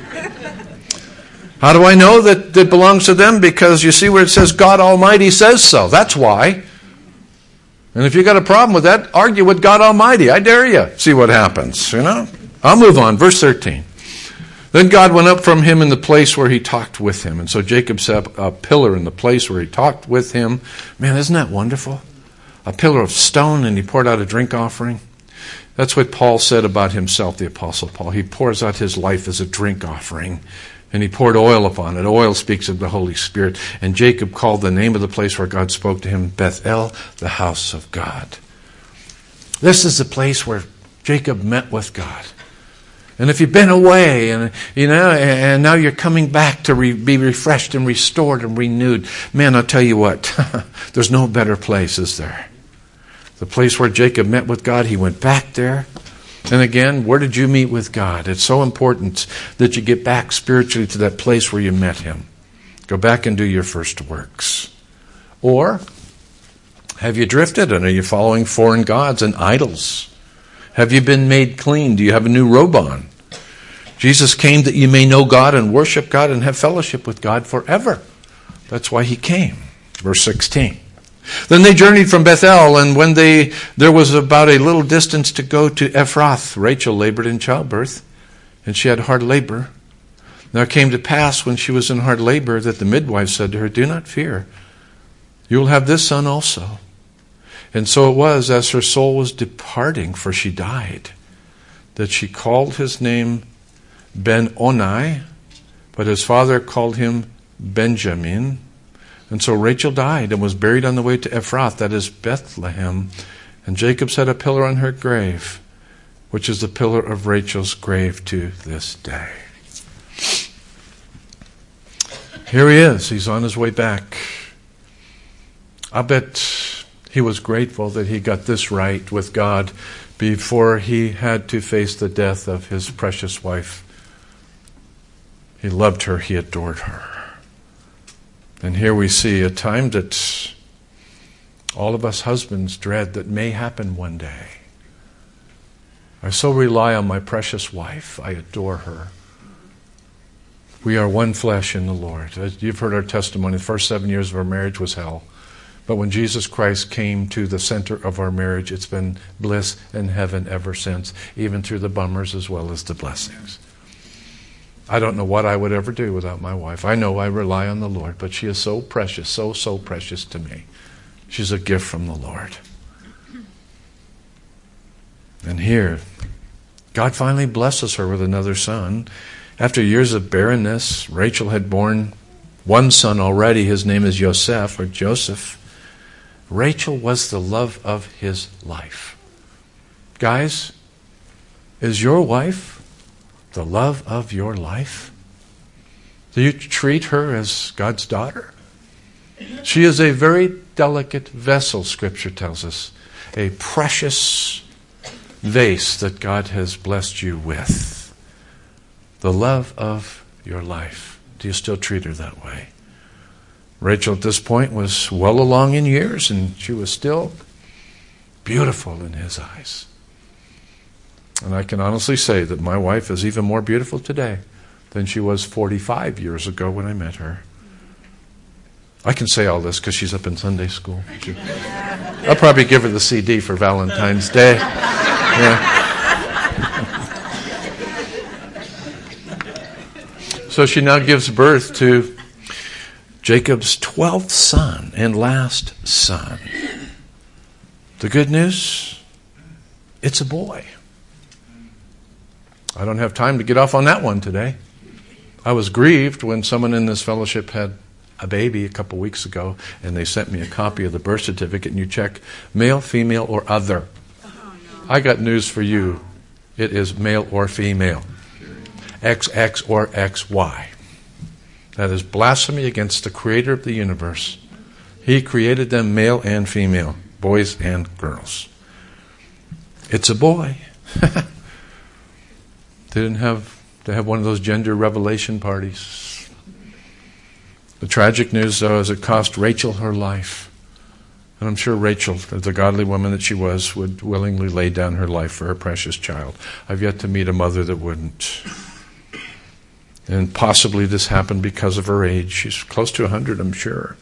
how do I know that it belongs to them? Because you see where it says God Almighty says so. That's why. And if you got a problem with that, argue with God Almighty. I dare you. See what happens, you know? I'll move on. Verse thirteen. Then God went up from him in the place where he talked with him. And so Jacob set up a pillar in the place where he talked with him. Man, isn't that wonderful? A pillar of stone, and he poured out a drink offering. That's what Paul said about himself, the Apostle Paul. He pours out his life as a drink offering. And he poured oil upon it. Oil speaks of the Holy Spirit. And Jacob called the name of the place where God spoke to him Bethel, the house of God. This is the place where Jacob met with God. And if you've been away, and you know, and now you're coming back to re, be refreshed and restored and renewed, man, I'll tell you what, there's no better place, is there? The place where Jacob met with God, he went back there. And again, where did you meet with God? It's so important that you get back spiritually to that place where you met Him. Go back and do your first works. Or, have you drifted, and are you following foreign gods and idols? Have you been made clean? Do you have a new robe on? Jesus came that you may know God and worship God and have fellowship with God forever. That's why He came. Verse sixteen. Then they journeyed from Bethel, and when they there was about a little distance to go to Ephrath, Rachel labored in childbirth, and she had hard labor. Now it came to pass when she was in hard labor that the midwife said to her, "Do not fear, you will have this son also." And so it was, as her soul was departing, for she died, that she called his name Ben-Oni, but his father called him Benjamin. And so Rachel died and was buried on the way to Ephrath, that is Bethlehem. And Jacob set a pillar on her grave, which is the pillar of Rachel's grave to this day. Here he is. He's on his way back. I bet he was grateful that he got this right with God before he had to face the death of his precious wife. He loved her. He adored her. And here we see a time that all of us husbands dread that may happen one day. I so rely on my precious wife. I adore her. We are one flesh in the Lord. As you've heard our testimony. The first seven years of our marriage was hell. But when Jesus Christ came to the center of our marriage, it's been bliss and heaven ever since, even through the bummers as well as the blessings. I don't know what I would ever do without my wife. I know I rely on the Lord, but she is so precious, so, so precious to me. She's a gift from the Lord. And here, God finally blesses her with another son. After years of barrenness, Rachel had borne one son already. His name is Joseph, or Joseph. Rachel was the love of his life. Guys, is your wife the love of your life? Do you treat her as God's daughter? She is a very delicate vessel, Scripture tells us. A precious vase that God has blessed you with. The love of your life. Do you still treat her that way? Rachel at this point was well along in years, and she was still beautiful in his eyes. And I can honestly say that my wife is even more beautiful today than she was forty-five years ago when I met her. I can say all this because she's up in Sunday school. I'll probably give her the C D for Valentine's Day. Yeah. So she now gives birth to Jacob's twelfth son and last son. The good news, it's a boy. I don't have time to get off on that one today. I was grieved when someone in this fellowship had a baby a couple weeks ago, and they sent me a copy of the birth certificate, and you check male, female, or other. I got news for you. It is male or female. X X or X Y. That is blasphemy against the creator of the universe. He created them male and female, boys and girls. It's a boy. They didn't have to have one of those gender revelation parties. The tragic news, though, is it cost Rachel her life. And I'm sure Rachel, the godly woman that she was, would willingly lay down her life for her precious child. I've yet to meet a mother that wouldn't. And possibly this happened because of her age. She's close to one hundred, I'm sure.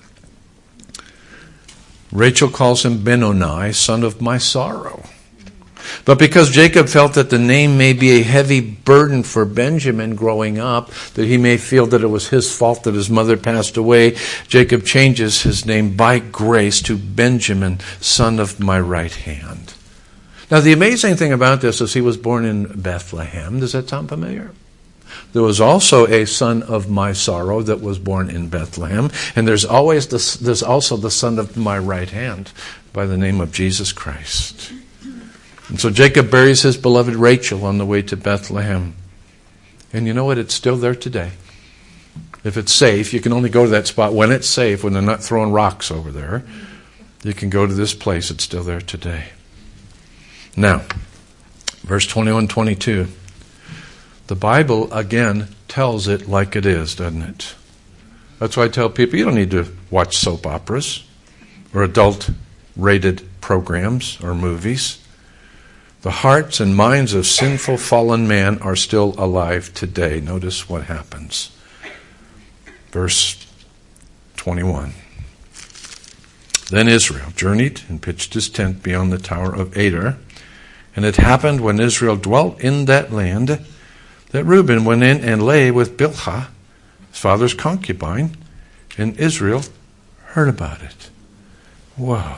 Rachel calls him Benoni, son of my sorrow. But because Jacob felt that the name may be a heavy burden for Benjamin growing up, that he may feel that it was his fault that his mother passed away, Jacob changes his name by grace to Benjamin, son of my right hand. Now the amazing thing about this is he was born in Bethlehem. Does that sound familiar? There was also a son of my sorrow that was born in Bethlehem, and there's always this, there's also the son of my right hand by the name of Jesus Christ. And so Jacob buries his beloved Rachel on the way to Bethlehem. And you know what? It's still there today. If it's safe, you can only go to that spot when it's safe, when they're not throwing rocks over there. You can go to this place. It's still there today. Now, verse twenty-one, twenty-two. The Bible, again, tells it like it is, doesn't it? That's why I tell people, you don't need to watch soap operas or adult-rated programs or movies. The hearts and minds of sinful, fallen man are still alive today. Notice what happens. Verse twenty-one. Then Israel journeyed and pitched his tent beyond the tower of Adar. And it happened when Israel dwelt in that land that Reuben went in and lay with Bilhah, his father's concubine, and Israel heard about it. Whoa.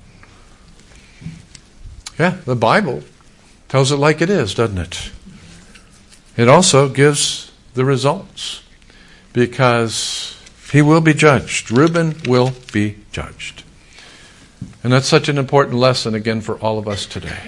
Yeah, the Bible tells it like it is, doesn't it? It also gives the results, because he will be judged. Reuben will be judged. And that's such an important lesson, again, for all of us today.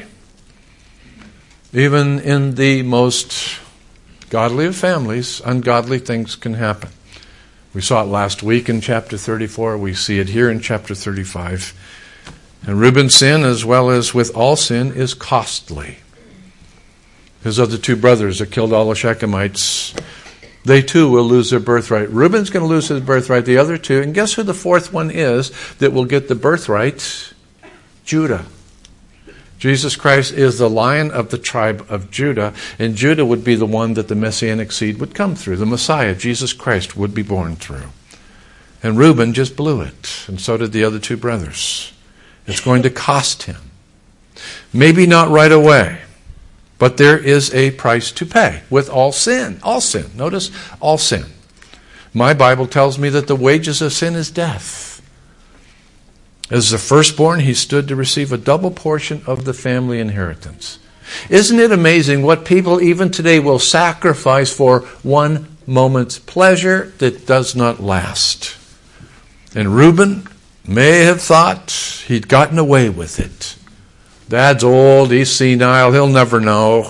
Even in the most godly of families, ungodly things can happen. We saw it last week in chapter thirty-four. We see it here in chapter thirty-five. And Reuben's sin, as well as with all sin, is costly. His other two brothers that killed all the Shechemites, They too will lose their birthright. Reuben's going to lose his birthright, the other two. And guess who the fourth one is that will get the birthright? Judah. Jesus Christ is the Lion of the tribe of Judah, and Judah would be the one that the Messianic seed would come through. The Messiah, Jesus Christ, would be born through. And Reuben just blew it, and so did the other two brothers. It's going to cost him. Maybe not right away, but there is a price to pay with all sin. All sin. Notice, all sin. My Bible tells me that the wages of sin is death. As the firstborn, he stood to receive a double portion of the family inheritance. Isn't it amazing what people even today will sacrifice for one moment's pleasure that does not last? And Reuben may have thought he'd gotten away with it. Dad's old, he's senile, he'll never know.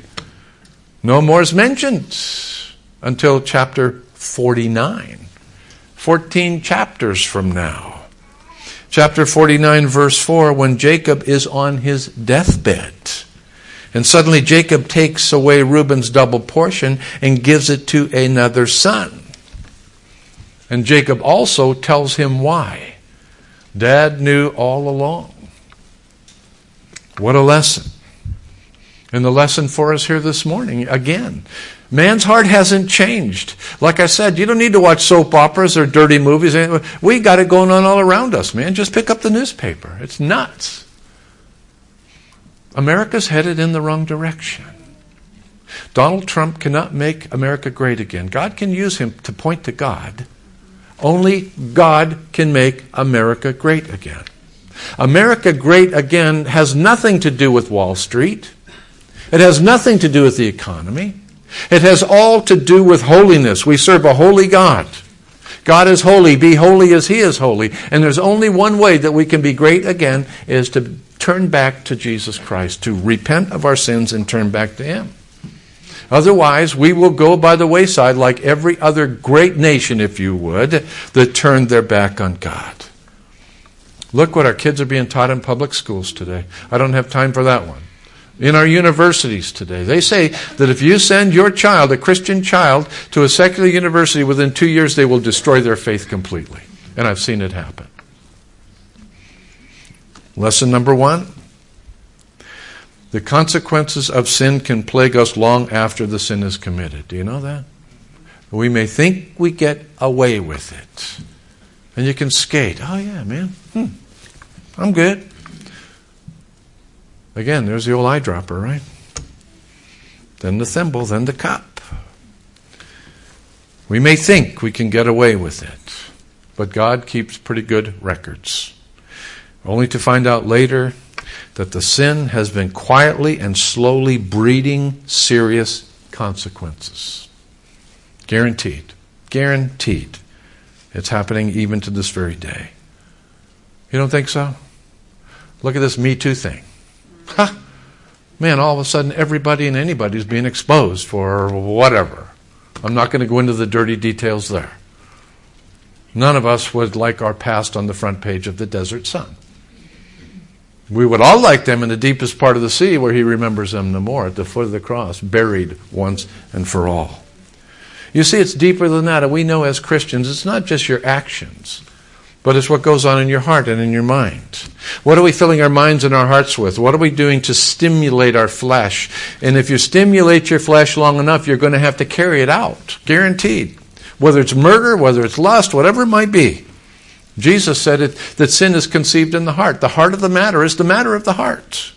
No more is mentioned until chapter forty-nine. Fourteen chapters from now. Chapter forty-nine, verse four, when Jacob is on his deathbed. And suddenly Jacob takes away Reuben's double portion and gives it to another son. And Jacob also tells him why. Dad knew all along. What a lesson. And the lesson for us here this morning, again, man's heart hasn't changed. Like I said, you don't need to watch soap operas or dirty movies. We got it going on all around us, man. Just pick up the newspaper. It's nuts. America's headed in the wrong direction. Donald Trump cannot make America great again. God can use him to point to God. Only God can make America great again. America great again has nothing to do with Wall Street. It has nothing to do with the economy. It has all to do with holiness. We serve a holy God. God is holy. Be holy as He is holy. And there's only one way that we can be great again is to turn back to Jesus Christ, to repent of our sins and turn back to Him. Otherwise, we will go by the wayside like every other great nation, if you would, that turned their back on God. Look what our kids are being taught in public schools today. I don't have time for that one. In our universities today, they say that if you send your child, a Christian child, to a secular university, within two years they will destroy their faith completely. And I've seen it happen. Lesson number one. The consequences of sin can plague us long after the sin is committed. Do you know that? We may think we get away with it. And you can skate. Oh yeah, man. Hmm. I'm good. Again, there's the old eyedropper, right? Then the thimble, then the cup. We may think we can get away with it, but God keeps pretty good records. Only to find out later that the sin has been quietly and slowly breeding serious consequences. Guaranteed. Guaranteed. It's happening even to this very day. You don't think so? Look at this Me Too thing. Ha! Man, all of a sudden everybody and anybody is being exposed for whatever. I'm not going to go into the dirty details there. None of us would like our past on the front page of the Desert Sun. We would all like them in the deepest part of the sea where He remembers them no more, at the foot of the cross, buried once and for all. You see, it's deeper than that. And we know as Christians, it's not just your actions, but it's what goes on in your heart and in your mind. What are we filling our minds and our hearts with? What are we doing to stimulate our flesh? And if you stimulate your flesh long enough, you're going to have to carry it out. Guaranteed. Whether it's murder, whether it's lust, whatever it might be. Jesus said it, that sin is conceived in the heart. The heart of the matter is the matter of the heart.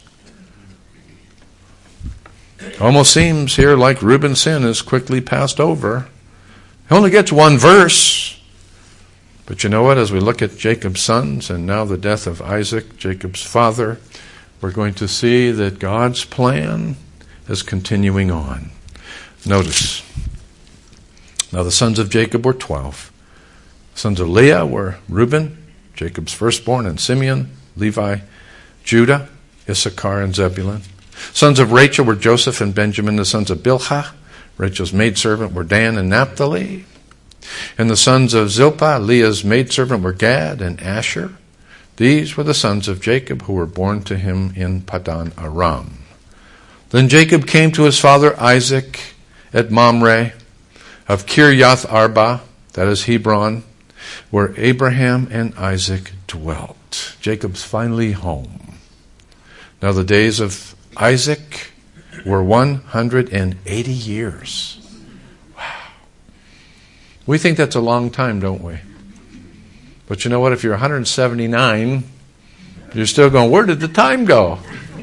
Almost seems here like Reuben's sin is quickly passed over. He only gets one verse. But you know what? As we look at Jacob's sons and now the death of Isaac, Jacob's father, we're going to see that God's plan is continuing on. Notice. Now the sons of Jacob were twelve. Sons of Leah were Reuben, Jacob's firstborn, and Simeon, Levi, Judah, Issachar, and Zebulun. Sons of Rachel were Joseph and Benjamin. The sons of Bilhah, Rachel's maidservant, were Dan and Naphtali. And the sons of Zilpah, Leah's maidservant, were Gad and Asher. These were the sons of Jacob who were born to him in Paddan Aram. Then Jacob came to his father Isaac at Mamre. of Kirjath Arba, that is Hebron, where Abraham and Isaac dwelt. Jacob's finally home. Now the days of Isaac were one hundred eighty years. Wow. We think that's a long time, don't we? But you know what? If you're one hundred seventy-nine, you're still going, where did the time go?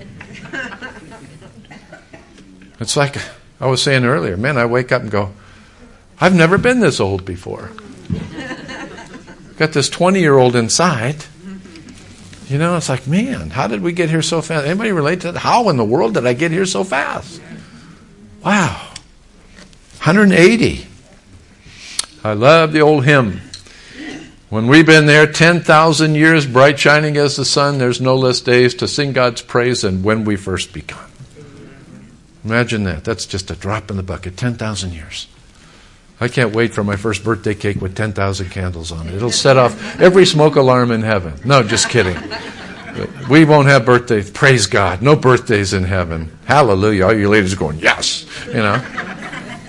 It's like I was saying earlier, man, I wake up and go, I've never been this old before. Got this twenty-year-old inside. You know, it's like, man, how did we get here so fast? Anybody relate to that? How in the world did I get here so fast? Wow. one hundred eighty. I love the old hymn. When we've been there ten thousand years, bright shining as the sun, there's no less days to sing God's praise than when we first begun. Imagine that. That's just a drop in the bucket. ten thousand years. I can't wait for my first birthday cake with ten thousand candles on it. It'll set off every smoke alarm in heaven. No, just kidding. We won't have birthdays. Praise God. No birthdays in heaven. Hallelujah. All you ladies are going, yes. You know.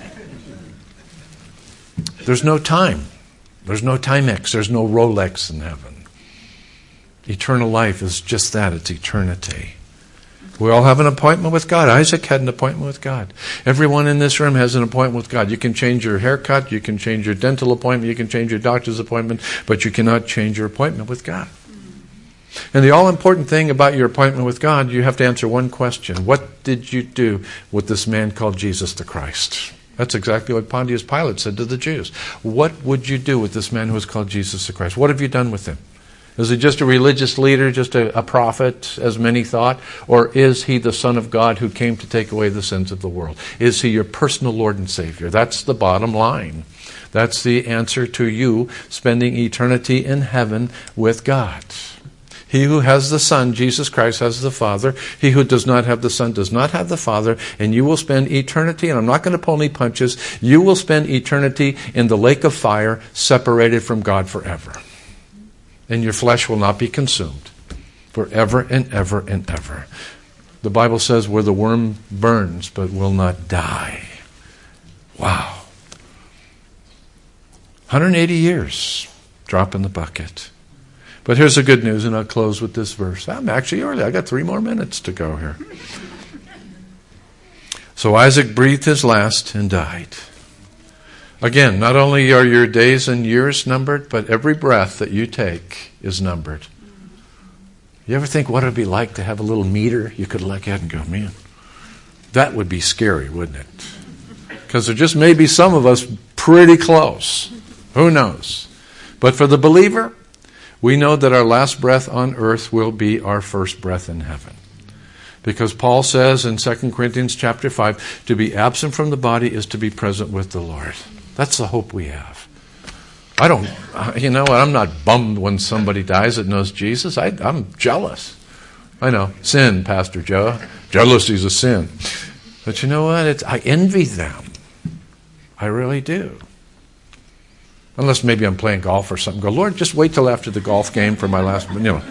There's no time. There's no Timex. There's no Rolex in heaven. Eternal life is just that. It's eternity. We all have an appointment with God. Isaac had an appointment with God. Everyone in this room has an appointment with God. You can change your haircut, you can change your dental appointment, you can change your doctor's appointment, but you cannot change your appointment with God. And the all-important thing about your appointment with God, you have to answer one question. What did you do with this man called Jesus the Christ? That's exactly what Pontius Pilate said to the Jews. What would you do with this man who was called Jesus the Christ? What have you done with him? Is he just a religious leader, just a, a prophet, as many thought? Or is he the Son of God who came to take away the sins of the world? Is he your personal Lord and Savior? That's the bottom line. That's the answer to you spending eternity in heaven with God. He who has the Son, Jesus Christ, has the Father. He who does not have the Son does not have the Father. And you will spend eternity, and I'm not going to pull any punches, you will spend eternity in the lake of fire, separated from God forever. And your flesh will not be consumed forever and ever and ever. The Bible says where the worm burns but will not die. Wow. one hundred eighty years, drop in the bucket. But here's the good news, and I'll close with this verse. I'm actually early. I got three more minutes to go here. So Isaac breathed his last and died. Again, not only are your days and years numbered, but every breath that you take is numbered. You ever think what it would be like to have a little meter you could look at and go, man, that would be scary, wouldn't it? Because there just may be some of us pretty close. Who knows? But for the believer, we know that our last breath on earth will be our first breath in heaven. Because Paul says in Second Corinthians chapter five, to be absent from the body is to be present with the Lord. That's the hope we have. I don't, you know what, I'm not bummed when somebody dies that knows Jesus. I, I'm jealous. I know, sin, Pastor Joe. Jealousy is a sin. But you know what, it's, I envy them. I really do. Unless maybe I'm playing golf or something. Go, Lord, just wait till after the golf game for my last, you know.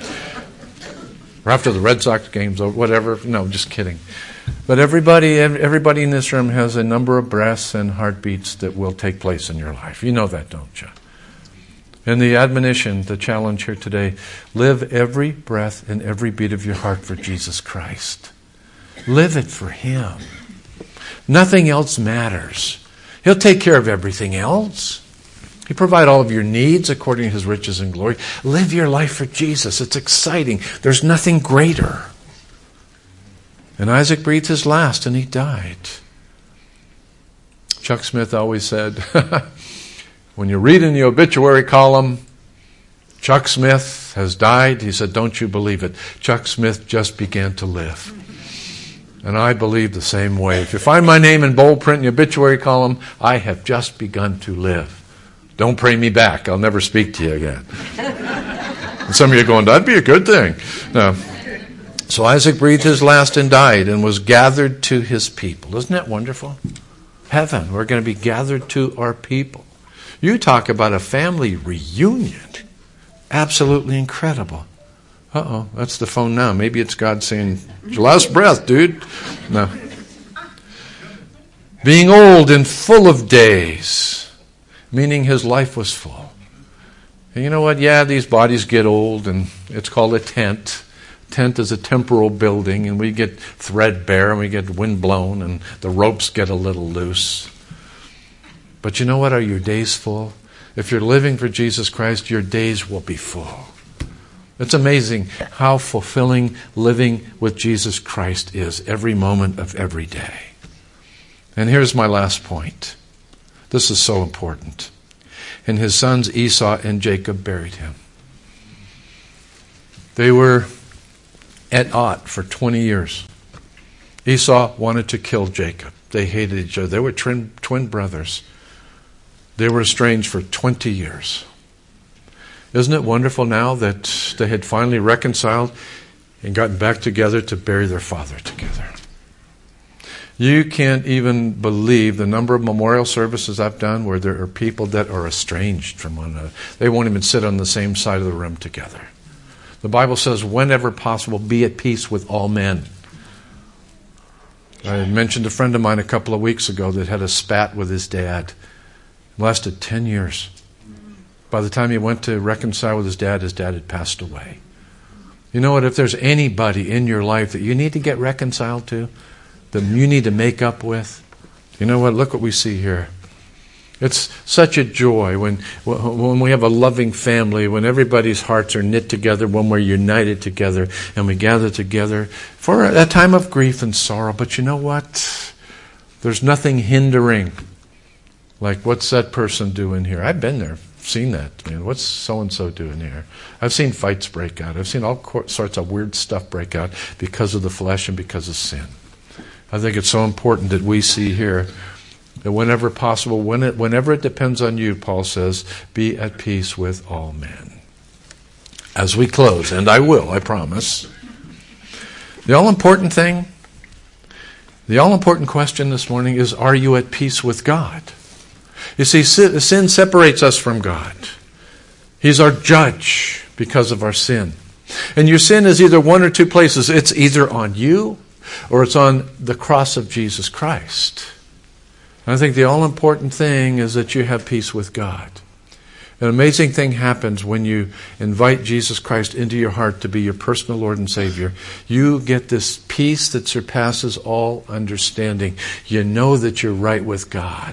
Or after the Red Sox game's over, whatever. No, just kidding. But everybody, everybody in this room has a number of breaths and heartbeats that will take place in your life. You know that, don't you? And the admonition, the challenge here today, live every breath and every beat of your heart for Jesus Christ. Live it for Him. Nothing else matters. He'll take care of everything else. He'll provide all of your needs according to His riches and glory. Live your life for Jesus. It's exciting. There's nothing greater. And Isaac breathed his last and he died. Chuck Smith always said, when you read in the obituary column, Chuck Smith has died, he said, don't you believe it. Chuck Smith just began to live. And I believe the same way. If you find my name in bold print in the obituary column, I have just begun to live. Don't pray me back. I'll never speak to you again. And some of you are going, that'd be a good thing. No. So Isaac breathed his last and died and was gathered to his people. Isn't that wonderful? Heaven, we're going to be gathered to our people. You talk about a family reunion. Absolutely incredible. Uh-oh, that's the phone now. Maybe it's God saying, your last breath, dude. No. Being old and full of days. meaning his life was full. And you know what? Yeah, these bodies get old, and it's called a tent. Tent is a temporal building, and we get threadbare, and we get windblown, and the ropes get a little loose. But you know what? Are your days full? If you're living for Jesus Christ, your days will be full. It's amazing how fulfilling living with Jesus Christ is every moment of every day. And here's my last point. This is so important. And his sons Esau and Jacob buried him. They were at odds for twenty years. Esau wanted to kill Jacob. They hated each other. They were twin, twin brothers. They were estranged for twenty years. Isn't it wonderful now that they had finally reconciled and gotten back together to bury their father together? You can't even believe the number of memorial services I've done where there are people that are estranged from one another. They won't even sit on the same side of the room together. The Bible says, whenever possible, be at peace with all men. I mentioned a friend of mine a couple of weeks ago that had a spat with his dad. It lasted ten years. By the time he went to reconcile with his dad, his dad had passed away. You know what? If there's anybody in your life that you need to get reconciled to, that you need to make up with, you know what? Look what we see here. It's such a joy when when we have a loving family, when everybody's hearts are knit together, when we're united together, and we gather together for a time of grief and sorrow. But you know what? There's nothing hindering. Like, what's that person doing here? I've been there. Seen that, man. What's so-and-so doing here? I've seen fights break out. I've seen all sorts of weird stuff break out because of the flesh and because of sin. I think it's so important that we see here that whenever possible, when it, whenever it depends on you, Paul says, be at peace with all men. As we close, and I will, I promise, the all-important thing, the all-important question this morning is, are you at peace with God? You see, sin separates us from God. He's our judge because of our sin. And your sin is either one or two places. It's either on you or it's on the cross of Jesus Christ. And I think the all-important thing is that you have peace with God. An amazing thing happens when you invite Jesus Christ into your heart to be your personal Lord and Savior. You get this peace that surpasses all understanding. You know that you're right with God.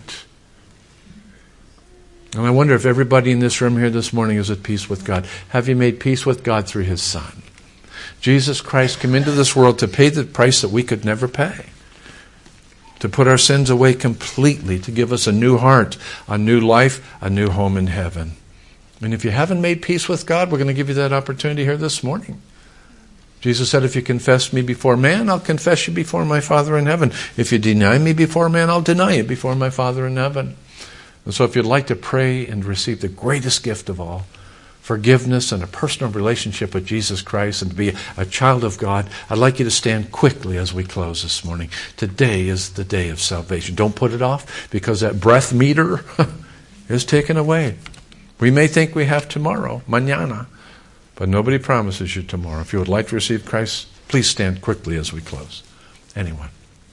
And I wonder if everybody in this room here this morning is at peace with God. Have you made peace with God through His Son? Jesus Christ came into this world to pay the price that we could never pay. To put our sins away completely, to give us a new heart, a new life, a new home in heaven. And if you haven't made peace with God, we're going to give you that opportunity here this morning. Jesus said, if you confess me before man, I'll confess you before my Father in heaven. If you deny me before man, I'll deny you before my Father in heaven. And so if you'd like to pray and receive the greatest gift of all, forgiveness and a personal relationship with Jesus Christ and to be a child of God, I'd like you to stand quickly as we close this morning. Today is the day of salvation. Don't put it off, because that breath meter is taken away. We may think we have tomorrow, mañana, but nobody promises you tomorrow. If you would like to receive Christ, please stand quickly as we close. Anyone?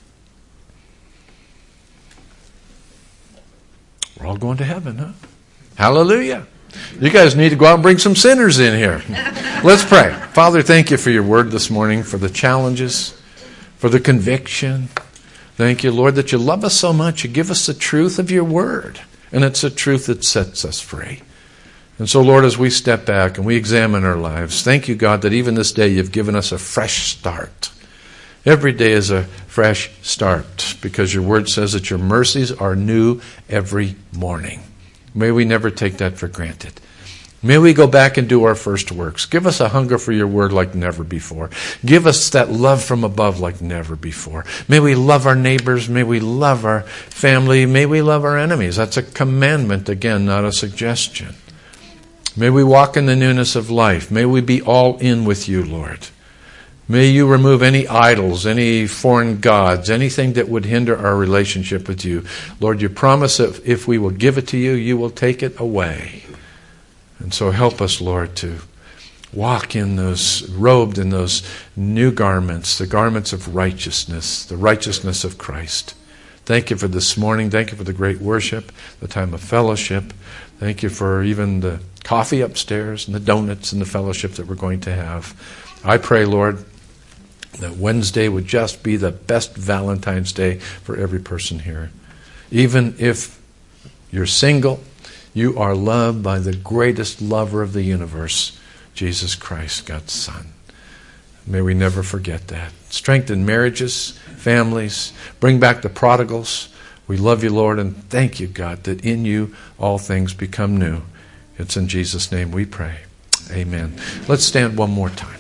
We're all going to heaven, huh? Hallelujah. You guys need to go out and bring some sinners in here. Let's pray. Father, thank you for your word this morning, for the challenges, for the conviction. Thank you, Lord, that you love us so much. You give us the truth of your word, and it's a truth that sets us free. And so, Lord, as we step back and we examine our lives, thank you, God, that even this day you've given us a fresh start. Every day is a fresh start, because your word says that your mercies are new every morning. May we never take that for granted. May we go back and do our first works. Give us a hunger for your word like never before. Give us that love from above like never before. May we love our neighbors. May we love our family. May we love our enemies. That's a commandment, again, not a suggestion. May we walk in the newness of life. May we be all in with you, Lord. May you remove any idols, any foreign gods, anything that would hinder our relationship with you. Lord, you promise that if we will give it to you, you will take it away. And so help us, Lord, to walk in those, robed in those new garments, the garments of righteousness, the righteousness of Christ. Thank you for this morning. Thank you for the great worship, the time of fellowship. Thank you for even the coffee upstairs and the donuts and the fellowship that we're going to have. I pray, Lord, that Wednesday would just be the best Valentine's Day for every person here. Even if you're single, you are loved by the greatest lover of the universe, Jesus Christ, God's Son. May we never forget that. Strengthen marriages, families, bring back the prodigals. We love you, Lord, and thank you, God, that in you all things become new. It's in Jesus' name we pray. Amen. Let's stand one more time.